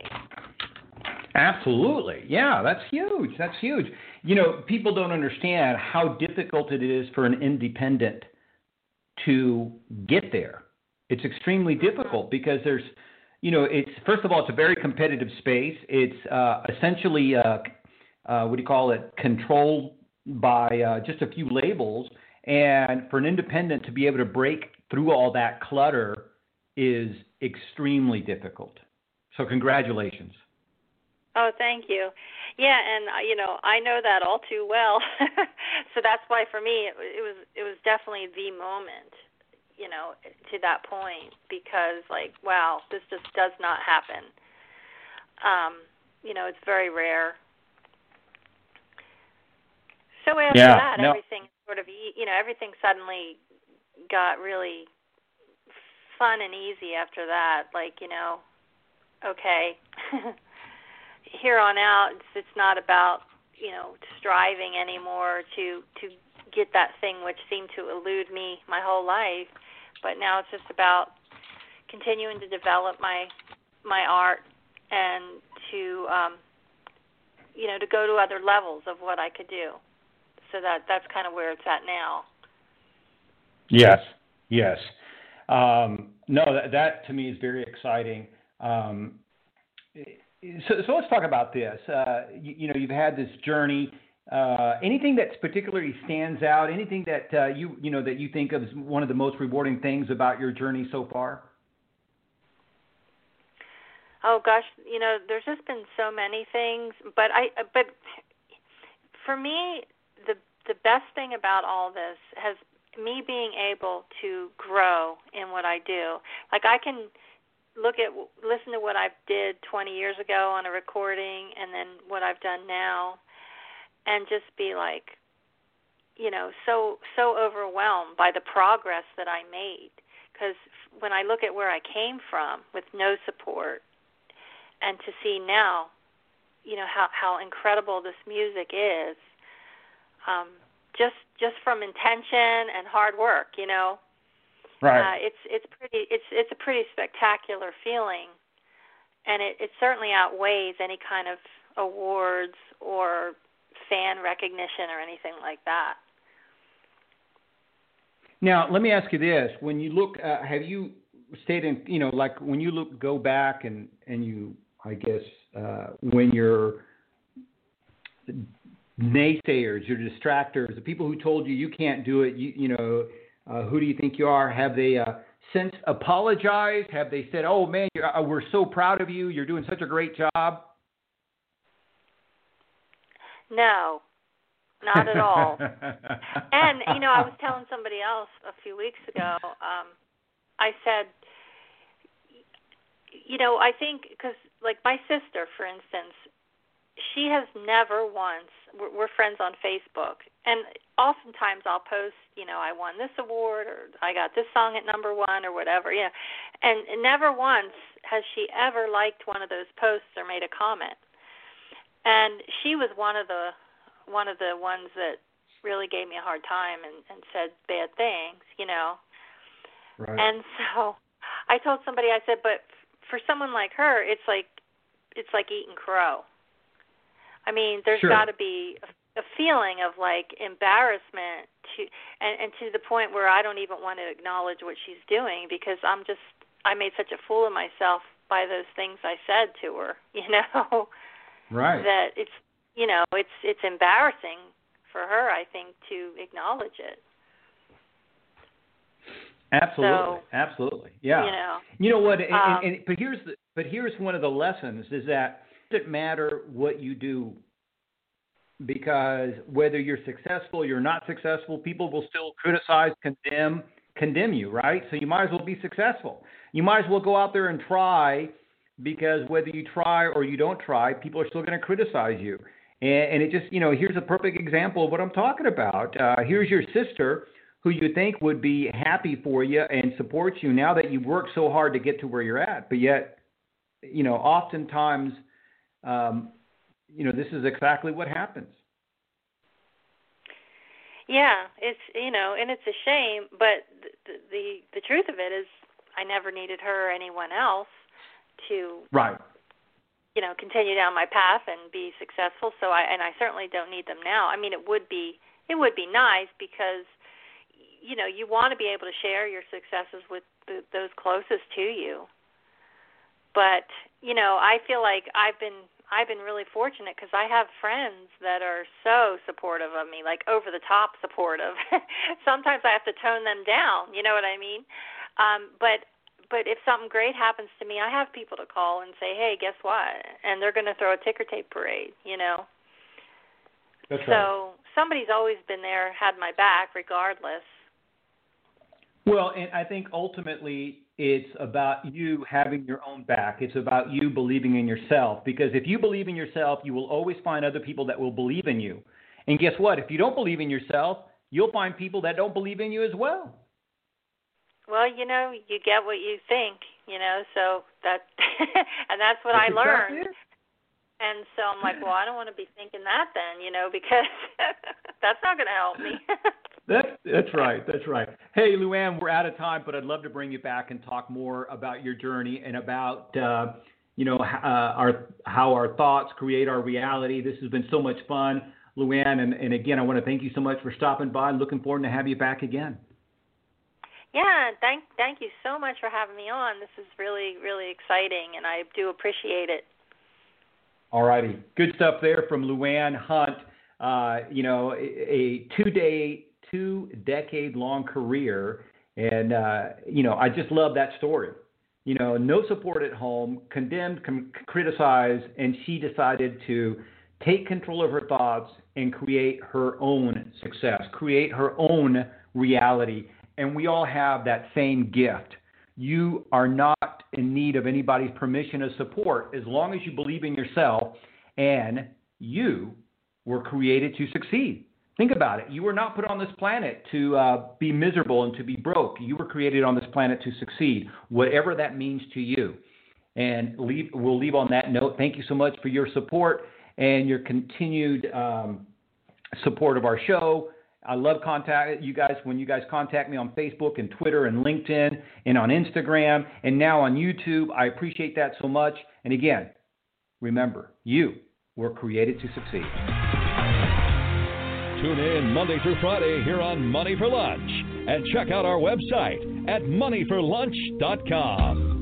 Absolutely. Yeah, that's huge. That's huge. You know, people don't understand how difficult it is for an independent to get there. It's extremely difficult because there's, you know, it's first of all, it's a very competitive space. It's uh, essentially, uh, uh, what do you call it, controlled by uh, just a few labels. And for an independent to be able to break through all that clutter is extremely difficult. So congratulations. Oh, thank you. Yeah, and uh, you know, I know that all too well. So that's why for me it, it was it was definitely the moment, you know, to that point, because like, wow, this just does not happen. Um, you know, it's very rare. So after yeah, that, no. everything sort of, you know, everything suddenly got really fun and easy after that. Like, you know, okay, here on out, it's, it's not about, you know, striving anymore to to get that thing which seemed to elude me my whole life, but now it's just about continuing to develop my my art and to, um, you know, to go to other levels of what I could do. So that that's kind of where it's at now. Yes, yes. Um, no, that, that to me is very exciting. Um, so, so let's talk about this. Uh, you, you know, you've had this journey. Uh, anything that particularly stands out? Anything that uh, you you know that you think of as one of the most rewarding things about your journey so far? Oh gosh, you know, there's just been so many things, but I but for me, the the best thing about all this has me being able to grow in what I do. Like I can look at, listen to what I did twenty years ago on a recording and then what I've done now and just be like, you know, so, so overwhelmed by the progress that I made. Because when I look at where I came from with no support and to see now, you know, how, how incredible this music is, um, just just from intention and hard work, you know. Right. Uh, it's it's pretty it's it's a pretty spectacular feeling, and it, it certainly outweighs any kind of awards or fan recognition or anything like that. Now, let me ask you this: when you look, uh, have you stayed in, you know, like when you look, go back and and you, I guess, uh, when you're naysayers, your distractors, the people who told you you can't do it, you, you know, uh, who do you think you are? Have they uh, since apologized? Have they said, "Oh man, you're, uh, we're so proud of you. You're doing such a great job"? No, not at all. And you know, I was telling somebody else a few weeks ago. Um, I said, you know, I think because like my sister, for instance. She has never once, we're, we're friends on Facebook, and oftentimes I'll post, you know, I won this award or I got this song at number one or whatever, you know, and, and never once has she ever liked one of those posts or made a comment. And she was one of the one of the ones that really gave me a hard time and, and said bad things, you know. Right. And so I told somebody, I said, but for someone like her, it's like it's like eating crow. I mean, there's Sure. got to be a, a feeling of like embarrassment to, and, and to the point where I don't even want to acknowledge what she's doing because I'm just, I made such a fool of myself by those things I said to her, you know. Right. That it's, you know, it's it's embarrassing for her, I think, to acknowledge it. Absolutely, So, absolutely, yeah. You know, you know what? And, um, and, and, but here's the, but here's one of the lessons is that it doesn't matter what you do, because whether you're successful or you're not successful, people will still criticize, condemn, condemn you, right? So you might as well be successful. You might as well go out there and try, because whether you try or you don't try, people are still going to criticize you. And, and it just, you know, here's a perfect example of what I'm talking about. Uh, here's your sister, who you think would be happy for you and support you now that you've worked so hard to get to where you're at. But yet, you know, oftentimes, um, you know, this is exactly what happens. Yeah, it's, you know, and it's a shame, but the, the the truth of it is I never needed her or anyone else to, right. you know, continue down my path and be successful. So I, and I certainly don't need them now. I mean, it would be, it would be nice because, you know, you want to be able to share your successes with the, those closest to you. but you know, I feel like I've been I've been really fortunate because I have friends that are so supportive of me, like over the top supportive. Sometimes I have to tone them down, you know what I mean? Um, but but if something great happens to me, I have people to call and say, hey, guess what? And they're going to throw a ticker tape parade, you know? That's so right. somebody's always been there, had my back, regardless. Well, and I think ultimately it's about you having your own back. It's about you believing in yourself. Because if you believe in yourself, you will always find other people that will believe in you. And guess what? If you don't believe in yourself, you'll find people that don't believe in you as well. Well, you know, you get what you think, you know, so that, and that's what That's I learned. exactly it. And so I'm like, well, I don't want to be thinking that then, you know, because that's not going to help me. That's that's right. That's right. Hey, Luann, we're out of time, but I'd love to bring you back and talk more about your journey and about uh, you know uh, our how our thoughts create our reality. This has been so much fun, Luann, and, and again, I want to thank you so much for stopping by. Looking forward to have you back again. Yeah, thank thank you so much for having me on. This is really really exciting, and I do appreciate it. All righty, good stuff there from Luann Hunt. Uh, you know, a, a two-day. two-decade-long career, and, uh, you know, I just love that story. You know, no support at home, condemned, com- criticized, and she decided to take control of her thoughts and create her own success, create her own reality, and we all have that same gift. You are not in need of anybody's permission or support as long as you believe in yourself, and you were created to succeed. Think about it. You were not put on this planet to uh, be miserable and to be broke. You were created on this planet to succeed, whatever that means to you. And leave, we'll leave on that note. Thank you so much for your support and your continued um, support of our show. I love contact you guys when you guys contact me on Facebook and Twitter and LinkedIn and on Instagram and now on YouTube. I appreciate that so much. And again, remember, you were created to succeed. Tune in Monday through Friday here on Money for Lunch and check out our website at money for lunch dot com.